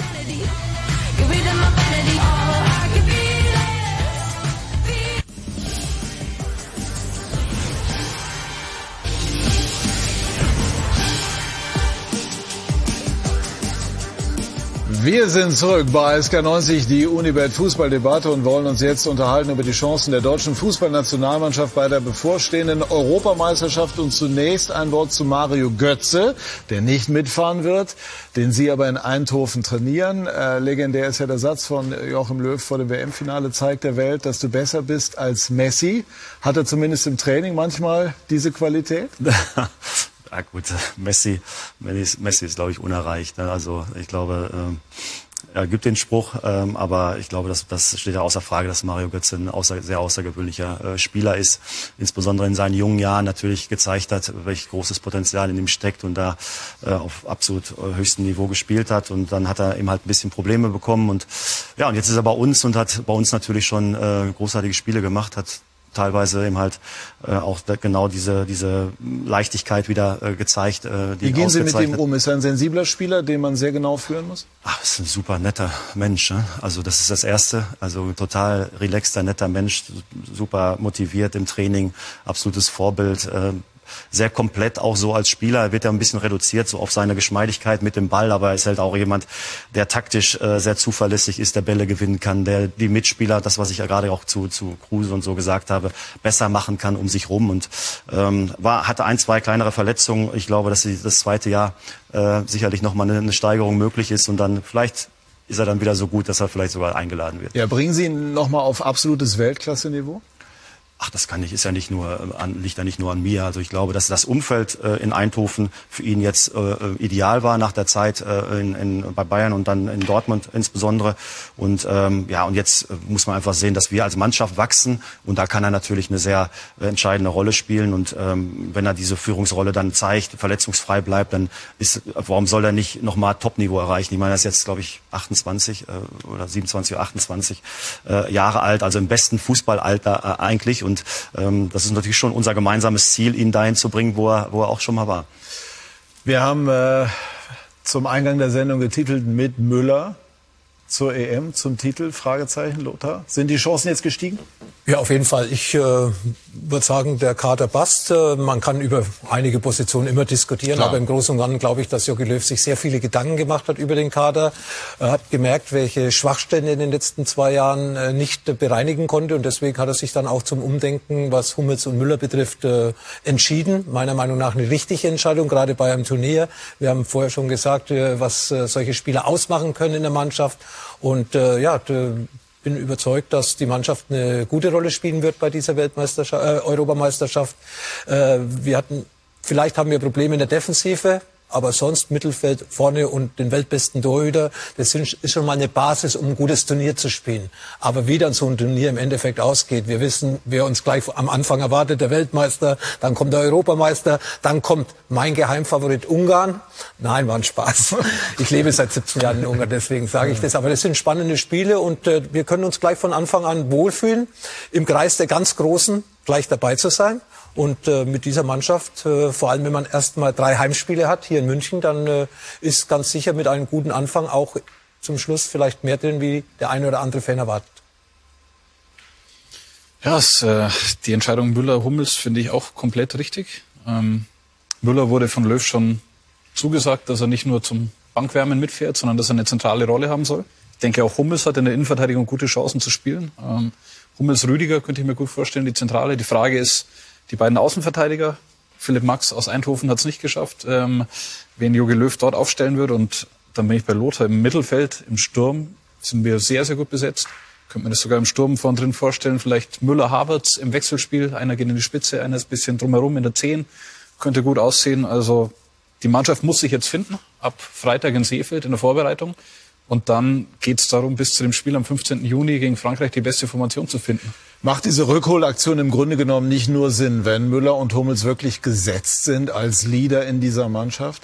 [SPEAKER 1] Wir sind zurück bei Sky neunzig, die Unibet Fußballdebatte und wollen uns jetzt unterhalten über die Chancen der deutschen Fußballnationalmannschaft bei der bevorstehenden Europameisterschaft. Und zunächst ein Wort zu Mario Götze, der nicht mitfahren wird, den Sie aber in Eindhoven trainieren. Äh, legendär ist ja der Satz von Joachim Löw vor dem W M-Finale, zeigt der Welt, dass du besser bist als Messi. Hat er zumindest im Training manchmal diese Qualität?
[SPEAKER 4] Ja gut, Messi, Messi ist, glaube ich, unerreicht. Also ich glaube, er gibt den Spruch, aber ich glaube, das, das steht ja außer Frage, dass Mario Götze ein außer, sehr außergewöhnlicher Spieler ist. Insbesondere in seinen jungen Jahren natürlich gezeigt hat, welch großes Potenzial in ihm steckt und da auf absolut höchstem Niveau gespielt hat. Und dann hat er eben halt ein bisschen Probleme bekommen. Und ja, und jetzt ist er bei uns und hat bei uns natürlich schon großartige Spiele gemacht, hat teilweise eben halt äh, auch da genau diese diese Leichtigkeit wieder äh, gezeigt. Äh, die
[SPEAKER 1] Wie gehen Sie mit ihm um? Ist er ein sensibler Spieler, den man sehr genau führen muss?
[SPEAKER 4] Ach, ist ein super netter Mensch. Ne? Also das ist das Erste. Also total relaxter, netter Mensch, super motiviert im Training, absolutes Vorbild. Äh, sehr komplett auch so als Spieler. Er wird ja ein bisschen reduziert so auf seine Geschmeidigkeit mit dem Ball, aber er ist halt auch jemand, der taktisch äh, sehr zuverlässig ist, der Bälle gewinnen kann, der die Mitspieler, das was ich ja gerade auch zu zu Kruse und so gesagt habe, besser machen kann um sich rum und ähm, war hatte ein, zwei kleinere Verletzungen. Ich glaube, dass sie das zweite Jahr äh, sicherlich noch mal eine, eine Steigerung möglich ist und dann vielleicht ist er dann wieder so gut, dass er vielleicht sogar eingeladen wird.
[SPEAKER 1] Ja, bringen Sie ihn noch mal auf absolutes Weltklasse-Niveau?
[SPEAKER 4] Ach, das kann nicht, ist ja nicht nur an, liegt ja nicht nur an mir. Also ich glaube, dass das Umfeld äh, in Eindhoven für ihn jetzt äh, ideal war nach der Zeit äh, in, in, bei Bayern und dann in Dortmund insbesondere. Und ähm, ja, und jetzt muss man einfach sehen, dass wir als Mannschaft wachsen und da kann er natürlich eine sehr äh, entscheidende Rolle spielen. Und ähm, wenn er diese Führungsrolle dann zeigt, verletzungsfrei bleibt, dann ist, warum soll er nicht nochmal Top-Niveau erreichen? Ich meine, er ist jetzt, glaube ich, achtundzwanzig äh, oder siebenundzwanzig oder achtundzwanzig äh, Jahre alt, also im besten Fußballalter äh, eigentlich. Und ähm, das ist natürlich schon unser gemeinsames Ziel, ihn dahin zu bringen, wo er, wo er auch schon mal war.
[SPEAKER 1] Wir haben äh, zum Eingang der Sendung getitelt mit Müller zur E M, zum Titel? Fragezeichen, Lothar. Sind die Chancen jetzt gestiegen?
[SPEAKER 3] Ja, auf jeden Fall. Ich äh, würde sagen, der Kader passt. Äh, man kann über einige Positionen immer diskutieren, Klar. aber im Großen und Ganzen glaube ich, dass Jogi Löw sich sehr viele Gedanken gemacht hat über den Kader. Er hat gemerkt, welche Schwachstellen in den letzten zwei Jahren äh, nicht bereinigen konnte und deswegen hat er sich dann auch zum Umdenken, was Hummels und Müller betrifft, äh, entschieden. Meiner Meinung nach eine richtige Entscheidung, gerade bei einem Turnier. Wir haben vorher schon gesagt, äh, was äh, solche Spieler ausmachen können in der Mannschaft und äh, ja, Ich bin überzeugt, dass die Mannschaft eine gute Rolle spielen wird bei dieser Weltmeisterschaft, äh, Europameisterschaft. Äh, wir hatten, vielleicht haben wir Probleme in der Defensive, aber sonst Mittelfeld vorne und den weltbesten Torhüter. Das ist schon mal eine Basis, um ein gutes Turnier zu spielen. Aber wie dann so ein Turnier im Endeffekt ausgeht, wir wissen, wer uns gleich am Anfang erwartet, der Weltmeister, dann kommt der Europameister, dann kommt mein Geheimfavorit Ungarn. Nein, war ein Spaß. Ich lebe seit siebzehn Jahren in Ungarn, deswegen sage ich das. Aber das sind spannende Spiele und äh, wir können uns gleich von Anfang an wohlfühlen, im Kreis der ganz Großen gleich dabei zu sein. Und äh, mit dieser Mannschaft, äh, vor allem wenn man erst mal drei Heimspiele hat hier in München, dann äh, ist ganz sicher mit einem guten Anfang auch zum Schluss vielleicht mehr drin, wie der eine oder andere Fan erwartet.
[SPEAKER 5] Ja, es, äh, die Entscheidung Müller-Hummels finde ich auch komplett richtig. Ähm, Müller wurde von Löw schon zugesagt, dass er nicht nur zum Bankwärmen mitfährt, sondern dass er eine zentrale Rolle haben soll. Ich denke, auch Hummels hat in der Innenverteidigung gute Chancen zu spielen. Ähm, Hummels-Rüdiger könnte ich mir gut vorstellen, die Zentrale. Die Frage ist, die beiden Außenverteidiger, Philipp Max aus Eindhoven hat es nicht geschafft, ähm, wen Jogi Löw dort aufstellen wird. Und dann bin ich bei Lothar im Mittelfeld, im Sturm sind wir sehr, sehr gut besetzt. Könnte man das sogar im Sturm vorn drin vorstellen. Vielleicht Müller-Havertz im Wechselspiel. Einer geht in die Spitze, einer ist ein bisschen drumherum in der Zehn. Könnte gut aussehen. Also die Mannschaft muss sich jetzt finden. Ab Freitag in Seefeld in der Vorbereitung. Und dann geht es darum, bis zu dem Spiel am fünfzehnten Juni gegen Frankreich die beste Formation zu finden.
[SPEAKER 1] Macht diese Rückholaktion im Grunde genommen nicht nur Sinn, wenn Müller und Hummels wirklich gesetzt sind als Leader in dieser Mannschaft?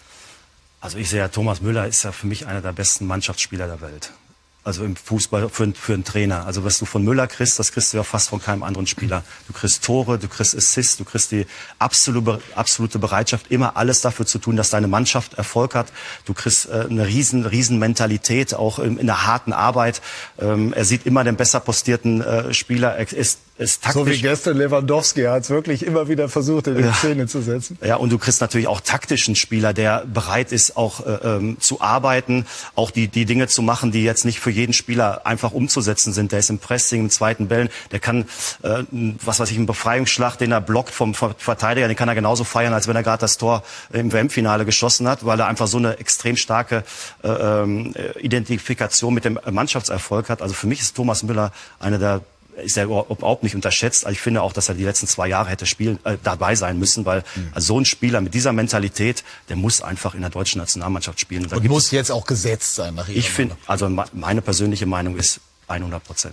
[SPEAKER 4] Also ich sehe ja, Thomas Müller ist ja für mich einer der besten Mannschaftsspieler der Welt. Also im Fußball für, für einen Trainer. Also was du von Müller kriegst, das kriegst du ja fast von keinem anderen Spieler. Du kriegst Tore, du kriegst Assists, du kriegst die absolute, absolute Bereitschaft, immer alles dafür zu tun, dass deine Mannschaft Erfolg hat. Du kriegst äh, eine riesen, riesen Mentalität, auch in, in der harten Arbeit. Ähm, er sieht immer den besser postierten äh, Spieler. Er ist Ist taktisch.
[SPEAKER 1] So wie gestern Lewandowski, er hat es wirklich immer wieder versucht, in die ja. Szene zu setzen.
[SPEAKER 4] Ja, und du kriegst natürlich auch taktischen Spieler, der bereit ist, auch äh, ähm, zu arbeiten, auch die die Dinge zu machen, die jetzt nicht für jeden Spieler einfach umzusetzen sind. Der ist im Pressing, im zweiten Bällen, der kann, äh, was weiß ich, einen Befreiungsschlag, den er blockt vom Verteidiger, den kann er genauso feiern, als wenn er gerade das Tor im W M-Finale geschossen hat, weil er einfach so eine extrem starke äh, äh, Identifikation mit dem Mannschaftserfolg hat. Also für mich ist Thomas Müller einer der ist ja überhaupt nicht unterschätzt. Also ich finde auch, dass er die letzten zwei Jahre hätte spielen, äh, dabei sein müssen, weil mhm. also so ein Spieler mit dieser Mentalität, der muss einfach in der deutschen Nationalmannschaft spielen.
[SPEAKER 1] Und, Und muss jetzt auch gesetzt sein nach
[SPEAKER 4] Ich finde, also meine persönliche Meinung ist hundert Prozent.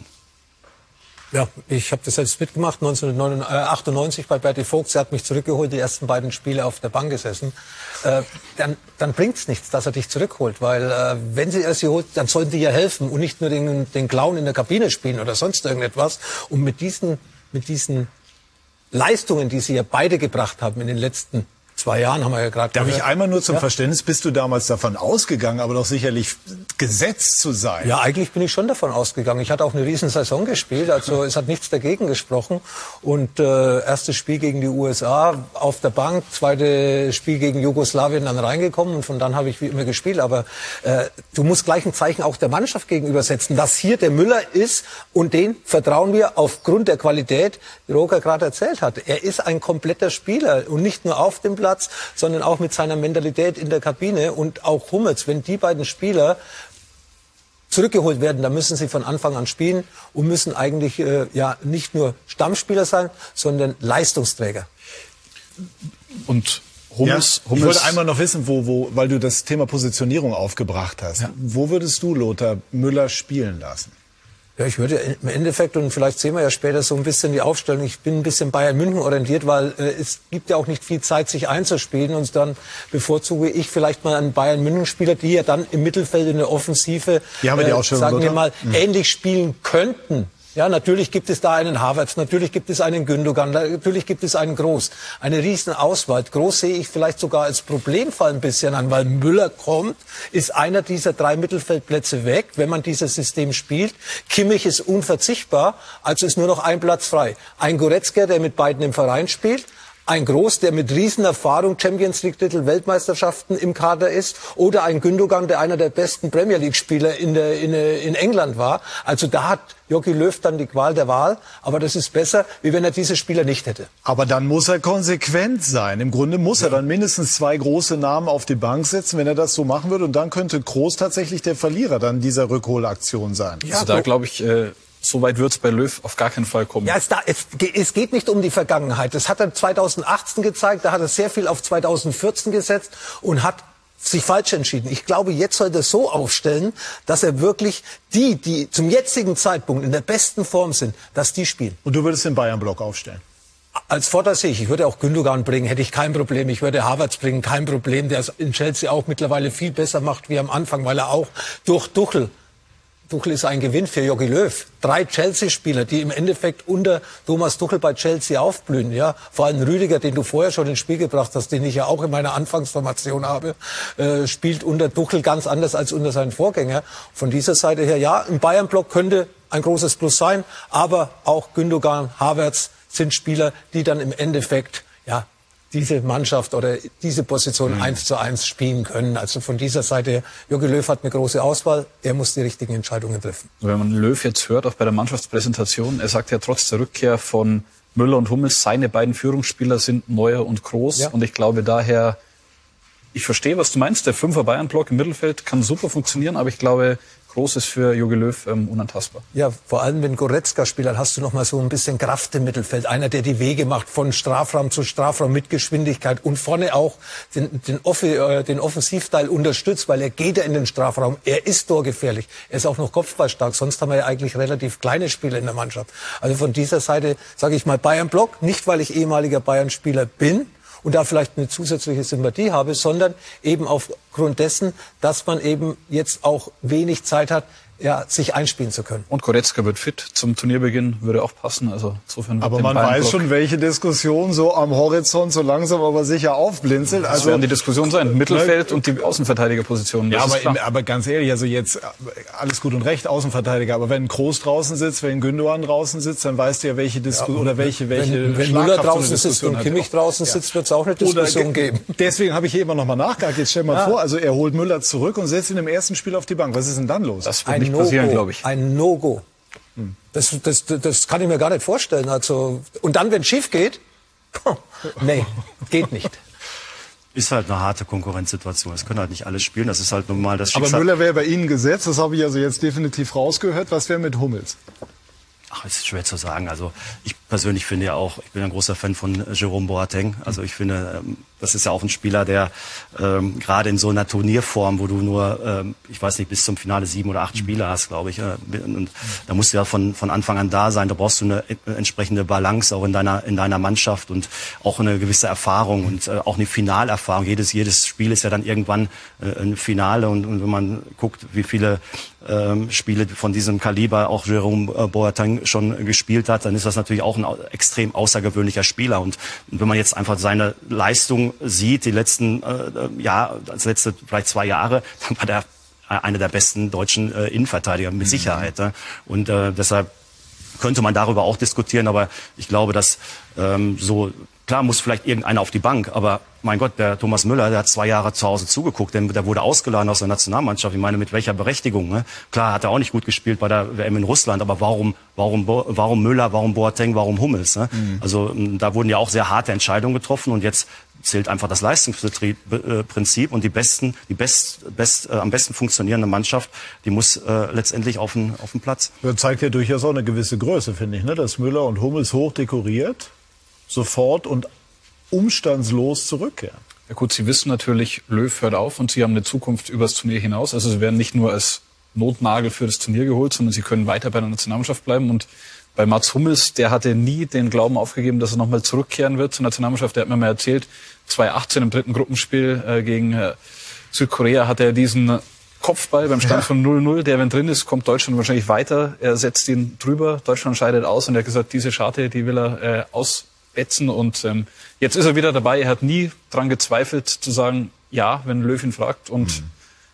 [SPEAKER 3] Ja, ich habe das selbst mitgemacht, neunzehnhundertachtundneunzig bei Berti Vogts. Er hat mich zurückgeholt, die ersten beiden Spiele auf der Bank gesessen. Äh, dann dann bringt es nichts, dass er dich zurückholt, weil äh, wenn sie er sie holt, dann sollen die ja helfen und nicht nur den, den Clown in der Kabine spielen oder sonst irgendetwas. Und mit diesen, mit diesen Leistungen, die sie ja beide gebracht haben in den letzten zwei Jahren, haben wir ja gerade
[SPEAKER 1] Darf
[SPEAKER 3] gehört.
[SPEAKER 1] ich einmal nur zum
[SPEAKER 3] ja?
[SPEAKER 1] Verständnis, bist du damals davon ausgegangen, aber doch sicherlich gesetzt zu sein?
[SPEAKER 3] Ja, eigentlich bin ich schon davon ausgegangen. Ich hatte auch eine riesen Saison gespielt, also es hat nichts dagegen gesprochen. Und äh, erstes Spiel gegen die U S A auf der Bank, zweites Spiel gegen Jugoslawien dann reingekommen und von dann habe ich wie immer gespielt. Aber äh, du musst gleich ein Zeichen auch der Mannschaft gegenüber setzen, dass hier der Müller ist und den vertrauen wir aufgrund der Qualität, die Roger gerade erzählt hat. Er ist ein kompletter Spieler und nicht nur auf dem Platz, sondern auch mit seiner Mentalität in der Kabine und auch Hummels. Wenn die beiden Spieler zurückgeholt werden, dann müssen sie von Anfang an spielen und müssen eigentlich äh, ja nicht nur Stammspieler sein, sondern Leistungsträger.
[SPEAKER 5] Und Hummels,
[SPEAKER 1] ja,
[SPEAKER 5] Hummels.
[SPEAKER 1] Ich wollte einmal noch wissen, wo, wo, weil du das Thema Positionierung aufgebracht hast. Ja. Wo würdest du Lothar Müller spielen lassen?
[SPEAKER 3] Ja, ich würde im Endeffekt, und vielleicht sehen wir ja später so ein bisschen die Aufstellung, ich bin ein bisschen Bayern München orientiert, weil äh, es gibt ja auch nicht viel Zeit, sich einzuspielen. Und dann bevorzuge ich vielleicht mal einen Bayern München Spieler, die ja dann im Mittelfeld in der Offensive,
[SPEAKER 1] die haben wir die auch schon,
[SPEAKER 3] sagen wir mal,
[SPEAKER 1] mhm.
[SPEAKER 3] ähnlich spielen könnten Ja, natürlich gibt es da einen Havertz, natürlich gibt es einen Gündogan, natürlich gibt es einen Groß. Eine riesen Auswahl. Groß sehe ich vielleicht sogar als Problemfall ein bisschen an, weil Müller kommt, ist einer dieser drei Mittelfeldplätze weg, wenn man dieses System spielt. Kimmich ist unverzichtbar, also ist nur noch ein Platz frei. Ein Goretzka, der mit beiden im Verein spielt. Ein Groß, der mit Riesenerfahrung Champions League-Titel, Weltmeisterschaften im Kader ist, oder ein Gündogan, der einer der besten Premier League-Spieler in, der, in, in England war. Also da hat Jogi Löw dann die Qual der Wahl, aber das ist besser, wie wenn er diese Spieler nicht hätte.
[SPEAKER 1] Aber dann muss er konsequent sein. Im Grunde muss ja. er dann mindestens zwei große Namen auf die Bank setzen, wenn er das so machen würde. Und dann könnte Kroos tatsächlich der Verlierer dann dieser Rückholaktion sein.
[SPEAKER 5] Ja, also da glaube ich... Äh So weit wird es bei Löw auf gar keinen Fall kommen.
[SPEAKER 3] Ja, es, da, es, es geht nicht um die Vergangenheit. Das hat er zweitausendachtzehn gezeigt. Da hat er sehr viel auf zweitausendvierzehn gesetzt und hat sich falsch entschieden. Ich glaube, jetzt sollte er so aufstellen, dass er wirklich die, die zum jetzigen Zeitpunkt in der besten Form sind, dass die spielen.
[SPEAKER 1] Und du würdest den Bayern-Block aufstellen?
[SPEAKER 3] Als Vorteil sehe ich, ich würde auch Gündogan bringen, hätte ich kein Problem. Ich würde Havertz bringen, kein Problem. Der es in Chelsea auch mittlerweile viel besser macht wie am Anfang, weil er auch durch Tuchel Tuchel ist ein Gewinn für Jogi Löw. Drei Chelsea-Spieler, die im Endeffekt unter Thomas Tuchel bei Chelsea aufblühen. Ja, vor allem Rüdiger, den du vorher schon ins Spiel gebracht hast, den ich ja auch in meiner Anfangsformation habe, äh, spielt unter Tuchel ganz anders als unter seinen Vorgänger. Von dieser Seite her, ja, im Bayern-Block könnte ein großes Plus sein, aber auch Gündogan, Havertz sind Spieler, die dann im Endeffekt, ja, diese Mannschaft oder diese Position mhm. eins zu eins spielen können. Also von dieser Seite her, Jogi Löw hat eine große Auswahl, er muss die richtigen Entscheidungen treffen.
[SPEAKER 5] Wenn man Löw jetzt hört, auch bei der Mannschaftspräsentation, er sagt ja trotz der Rückkehr von Müller und Hummels, seine beiden Führungsspieler sind Neuer und Kroos. Ja. Und ich glaube daher, ich verstehe, was du meinst, der Fünfer Bayern-Block im Mittelfeld kann super funktionieren, aber ich glaube, Kroos ist für Jogi Löw ähm, unantastbar.
[SPEAKER 3] Ja, vor allem wenn Goretzka spielt, dann hast du noch mal so ein bisschen Kraft im Mittelfeld. Einer, der die Wege macht von Strafraum zu Strafraum mit Geschwindigkeit und vorne auch den, den, Off- äh, den Offensivteil unterstützt, weil er geht ja in den Strafraum. Er ist torgefährlich. Er ist auch noch kopfballstark. Sonst haben wir ja eigentlich relativ kleine Spieler in der Mannschaft. Also von dieser Seite sage ich mal Bayern-Block, nicht weil ich ehemaliger Bayern-Spieler bin und da vielleicht eine zusätzliche Sympathie habe, sondern eben aufgrund dessen, dass man eben jetzt auch wenig Zeit hat, ja, sich einspielen zu können.
[SPEAKER 5] Und Goretzka wird fit zum Turnierbeginn, würde auch passen. Also insofern
[SPEAKER 1] aber man weiß schon, welche Diskussion so am Horizont so langsam aber sicher aufblinzelt.
[SPEAKER 5] Das
[SPEAKER 1] also
[SPEAKER 5] werden die Diskussion sein, Mittelfeld und die Außenverteidigerpositionen.
[SPEAKER 1] Ja, aber, aber ganz ehrlich, also jetzt alles gut und recht, Außenverteidiger. Aber wenn Kroos draußen sitzt, wenn Gündogan draußen sitzt, dann weißt du ja, welche Diskussion ja, oder welche welche
[SPEAKER 3] Wenn, wenn Müller draußen sitzt und Kimmich draußen ja. sitzt, wird es auch eine Diskussion oder, geben.
[SPEAKER 1] Deswegen habe ich hier immer noch mal nachgehakt. Jetzt stell mal ja. vor, also er holt Müller zurück und setzt ihn im ersten Spiel auf die Bank. Was ist denn dann los?
[SPEAKER 5] Das wird nicht passieren, glaube ich.
[SPEAKER 3] Ein No-Go. Das, das, das kann ich mir gar nicht vorstellen. Also, und dann, wenn es schief geht, nee, geht nicht.
[SPEAKER 4] Ist halt eine harte Konkurrenzsituation. Es können halt nicht alle spielen. Das ist halt normal das Schicksal.
[SPEAKER 1] Aber Müller wäre bei Ihnen gesetzt. Das habe ich also jetzt definitiv rausgehört. Was wäre mit Hummels?
[SPEAKER 4] Ach, ist schwer zu sagen. Also ich persönlich finde ja auch, ich bin ein großer Fan von Jerome Boateng. Also ich finde, das ist ja auch ein Spieler, der ähm, gerade in so einer Turnierform, wo du nur, ähm, ich weiß nicht, bis zum Finale sieben oder acht Spiele hast, glaube ich. Äh, und da musst du ja von von Anfang an da sein. Da brauchst du eine entsprechende Balance auch in deiner in deiner Mannschaft und auch eine gewisse Erfahrung und äh, auch eine Finalerfahrung. Jedes jedes Spiel ist ja dann irgendwann äh, ein Finale und, und wenn man guckt, wie viele ähm, Spiele von diesem Kaliber auch Jerome Boateng schon gespielt hat, dann ist das natürlich auch ein extrem außergewöhnlicher Spieler. Und wenn man jetzt einfach seine Leistung sieht, die letzten äh, ja, als letzte vielleicht zwei Jahre, dann war der einer der besten deutschen äh, Innenverteidiger mit Sicherheit. Mhm. Und äh, deshalb könnte man darüber auch diskutieren, aber ich glaube, dass ähm, so klar muss vielleicht irgendeiner auf die Bank, aber mein Gott, der Thomas Müller, der hat zwei Jahre zu Hause zugeguckt, denn der wurde ausgeladen aus der Nationalmannschaft. Ich meine, mit welcher Berechtigung? Ne? Klar, hat er auch nicht gut gespielt bei der W M in Russland, aber warum, warum, warum Müller, warum Boateng, warum Hummels? Ne? Mhm. Also da wurden ja auch sehr harte Entscheidungen getroffen und jetzt zählt einfach das Leistungsprinzip und die besten, die best, best, äh, am besten funktionierende Mannschaft, die muss äh, letztendlich auf den, auf den Platz.
[SPEAKER 1] Das zeigt ja durchaus auch eine gewisse Größe, finde ich, ne? Dass Müller und Hummels hoch dekoriert sofort und umstandslos zurückkehren.
[SPEAKER 5] Ja gut, Sie wissen natürlich, Löw hört auf und Sie haben eine Zukunft übers Turnier hinaus. Also Sie werden nicht nur als Notnagel für das Turnier geholt, sondern Sie können weiter bei der Nationalmannschaft bleiben. Und bei Mats Hummels, der hatte nie den Glauben aufgegeben, dass er nochmal zurückkehren wird zur Nationalmannschaft. Der hat mir mal erzählt, zwanzig achtzehn im dritten Gruppenspiel äh, gegen äh, Südkorea hat er diesen Kopfball beim Stand von null null. Der, wenn drin ist, kommt Deutschland wahrscheinlich weiter. Er setzt ihn drüber. Deutschland scheidet aus und er hat gesagt, diese Scharte, die will er äh, ausbetzen. Und ähm, jetzt ist er wieder dabei. Er hat nie dran gezweifelt zu sagen, ja, wenn Löw ihn fragt. Und mhm.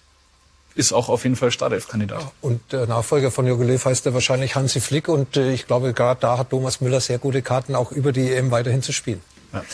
[SPEAKER 5] ist auch auf jeden Fall Startelf-Kandidat.
[SPEAKER 3] Und der Nachfolger von Jogi Löw heißt er wahrscheinlich Hansi Flick. Und äh, ich glaube, gerade da hat Thomas Müller sehr gute Karten, auch über die E M weiterhin zu spielen.
[SPEAKER 1] Ja.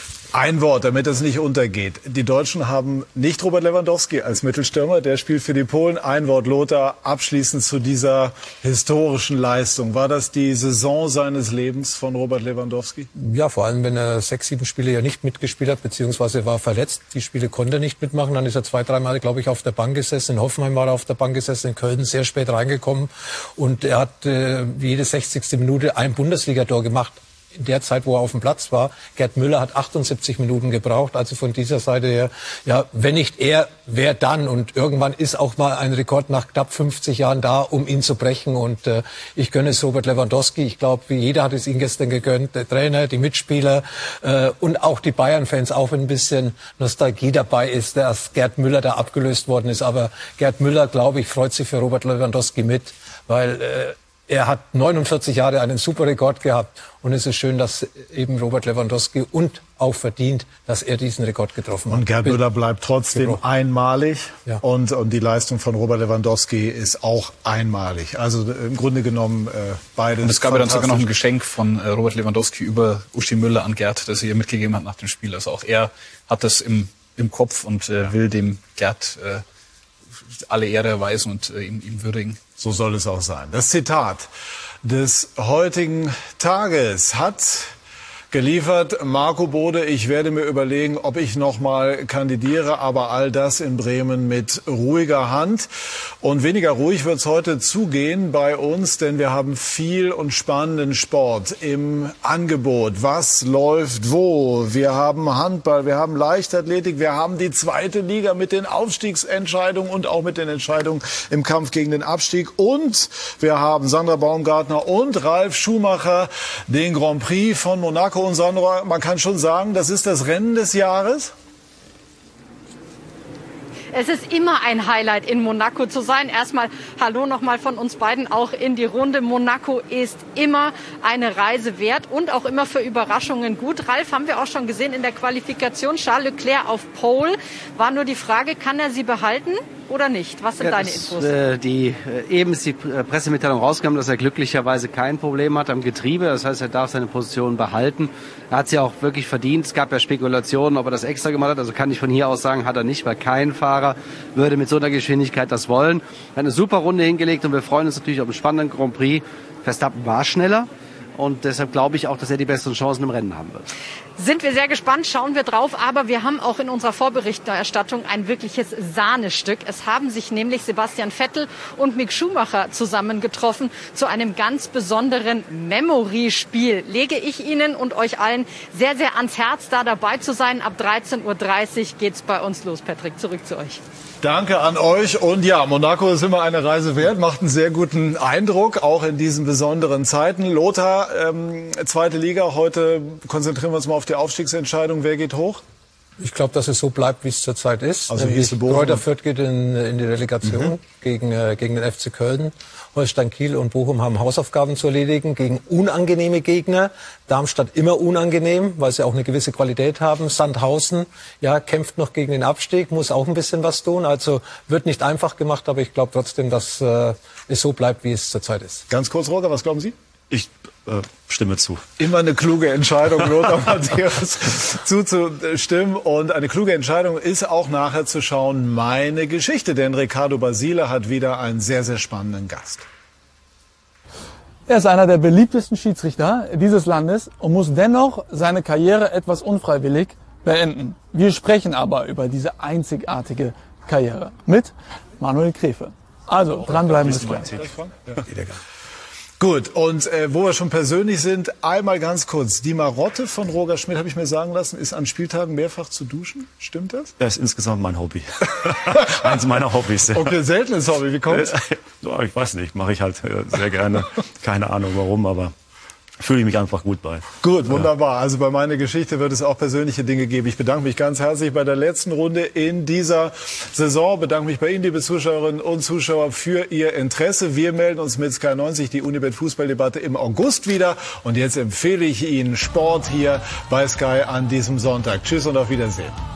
[SPEAKER 1] Ein Wort, damit es nicht untergeht. Die Deutschen haben nicht Robert Lewandowski als Mittelstürmer. Der spielt für die Polen. Ein Wort, Lothar, abschließend zu dieser historischen Leistung. War das die Saison seines Lebens von Robert Lewandowski?
[SPEAKER 3] Ja, vor allem, wenn er sechs, sieben Spiele ja nicht mitgespielt hat, beziehungsweise war verletzt. Die Spiele konnte er nicht mitmachen. Dann ist er zwei, dreimal, glaube ich, auf der Bank gesessen. In Hoffenheim war er auf der Bank gesessen, in Köln sehr spät reingekommen. Und er hat äh, jede sechzigste Minute ein Bundesligator gemacht. In der Zeit, wo er auf dem Platz war. Gerd Müller hat achtundsiebzig Minuten gebraucht. Also von dieser Seite her, ja, wenn nicht er, wer dann? Und irgendwann ist auch mal ein Rekord nach knapp fünfzig Jahren da, um ihn zu brechen. Und äh, ich gönne es Robert Lewandowski. Ich glaube, jeder hat es ihm gestern gegönnt. Der Trainer, die Mitspieler äh, und auch die Bayern-Fans, auch wenn ein bisschen Nostalgie dabei ist, dass Gerd Müller da abgelöst worden ist. Aber Gerd Müller, glaube ich, freut sich für Robert Lewandowski mit, weil äh, er hat neunundvierzig Jahre einen super Rekord gehabt und es ist schön, dass eben Robert Lewandowski und auch verdient, dass er diesen Rekord getroffen hat.
[SPEAKER 1] Und Gerd Müller bleibt trotzdem gebrochen. einmalig
[SPEAKER 3] ja.
[SPEAKER 1] und, und die Leistung von Robert Lewandowski ist auch einmalig. Also im Grunde genommen äh, beides.
[SPEAKER 5] Und es gab ja dann sogar noch ein Geschenk von äh, Robert Lewandowski über Uschi Müller an Gerd, das er ihr mitgegeben hat nach dem Spiel. Also auch er hat das im, im Kopf und äh, will dem Gerd äh, alle Ehre erweisen und äh, ihm, ihm würdigen.
[SPEAKER 1] So soll es auch sein. Das Zitat des heutigen Tages hat geliefert Marco Bode. Ich werde mir überlegen, ob ich noch mal kandidiere, aber all das in Bremen mit ruhiger Hand. Und weniger ruhig wird es heute zugehen bei uns, denn wir haben viel und spannenden Sport im Angebot. Was läuft wo? Wir haben Handball, wir haben Leichtathletik, wir haben die zweite Liga mit den Aufstiegsentscheidungen und auch mit den Entscheidungen im Kampf gegen den Abstieg. Und wir haben Sandra Baumgartner und Ralf Schumacher, den Grand Prix von Monaco. Und Sandra, man kann schon sagen, das ist das Rennen des Jahres?
[SPEAKER 10] Es ist immer ein Highlight, in Monaco zu sein. Erstmal hallo nochmal von uns beiden auch in die Runde. Monaco ist immer eine Reise wert und auch immer für Überraschungen gut. Ralf, haben wir auch schon gesehen in der Qualifikation. Charles Leclerc auf Pole. War nur die Frage, kann er sie behalten oder nicht? Was sind ja, deine das, Infos?
[SPEAKER 11] Äh, die, äh, eben ist die Pressemitteilung rausgekommen, dass er glücklicherweise kein Problem hat am Getriebe. Das heißt, er darf seine Position behalten. Er hat sie auch wirklich verdient. Es gab ja Spekulationen, ob er das extra gemacht hat. Also kann ich von hier aus sagen, hat er nicht, weil kein Fahrer würde mit so einer Geschwindigkeit das wollen. Er hat eine super Runde hingelegt und wir freuen uns natürlich auf einen spannenden Grand Prix. Verstappen war schneller und deshalb glaube ich auch, dass er die besseren Chancen im Rennen haben wird.
[SPEAKER 10] Sind wir sehr gespannt, schauen wir drauf. Aber wir haben auch in unserer Vorberichterstattung ein wirkliches Sahnestück. Es haben sich nämlich Sebastian Vettel und Mick Schumacher zusammengetroffen zu einem ganz besonderen Memory-Spiel. Lege ich Ihnen und euch allen sehr, sehr ans Herz, da dabei zu sein. Ab dreizehn Uhr dreißig geht's bei uns los. Patrick, zurück zu euch.
[SPEAKER 1] Danke an euch. Und ja, Monaco ist immer eine Reise wert, macht einen sehr guten Eindruck, auch in diesen besonderen Zeiten. Lothar, ähm, zweite Liga, heute konzentrieren wir uns mal auf die Aufstiegsentscheidung. Wer geht hoch?
[SPEAKER 3] Ich glaube, dass es so bleibt, wie es zurzeit ist.
[SPEAKER 1] Also
[SPEAKER 3] Greuther Fürth geht in, in die Relegation mhm. gegen, äh, gegen den F C Köln. Holstein Kiel und Bochum haben Hausaufgaben zu erledigen gegen unangenehme Gegner. Darmstadt immer unangenehm, weil sie auch eine gewisse Qualität haben. Sandhausen, ja, kämpft noch gegen den Abstieg, muss auch ein bisschen was tun. Also wird nicht einfach gemacht, aber ich glaube trotzdem, dass äh, es so bleibt, wie es zurzeit ist.
[SPEAKER 1] Ganz kurz, Roger, was glauben Sie?
[SPEAKER 4] Ich äh, stimme zu.
[SPEAKER 1] Immer eine kluge Entscheidung, Lothar Matthäus, zuzustimmen. Und eine kluge Entscheidung ist auch nachher zu schauen, meine Geschichte. Denn Riccardo Basile hat wieder einen sehr, sehr spannenden Gast.
[SPEAKER 12] Er ist einer der beliebtesten Schiedsrichter dieses Landes und muss dennoch seine Karriere etwas unfreiwillig beenden. Wir sprechen aber über diese einzigartige Karriere mit Manuel Gräfe. Also, dranbleiben bis gleich.
[SPEAKER 1] Gut, und äh, wo wir schon persönlich sind, einmal ganz kurz. Die Marotte von Roger Schmidt, habe ich mir sagen lassen, ist an Spieltagen mehrfach zu duschen. Stimmt das?
[SPEAKER 4] Das ist insgesamt mein Hobby. Eins meiner Hobbys. Ja.
[SPEAKER 1] Okay, seltenes Hobby. Wie kommt's?
[SPEAKER 4] Ich weiß nicht, mache ich halt sehr gerne. Keine Ahnung warum, aber fühle ich mich einfach gut bei.
[SPEAKER 1] Gut, wunderbar. Also bei meiner Geschichte wird es auch persönliche Dinge geben. Ich bedanke mich ganz herzlich bei der letzten Runde in dieser Saison. Bedanke mich bei Ihnen, liebe Zuschauerinnen und Zuschauer, für Ihr Interesse. Wir melden uns mit Sky neunzig, die Unibet Fußballdebatte, im August wieder. Und jetzt empfehle ich Ihnen Sport hier bei Sky an diesem Sonntag. Tschüss und auf Wiedersehen.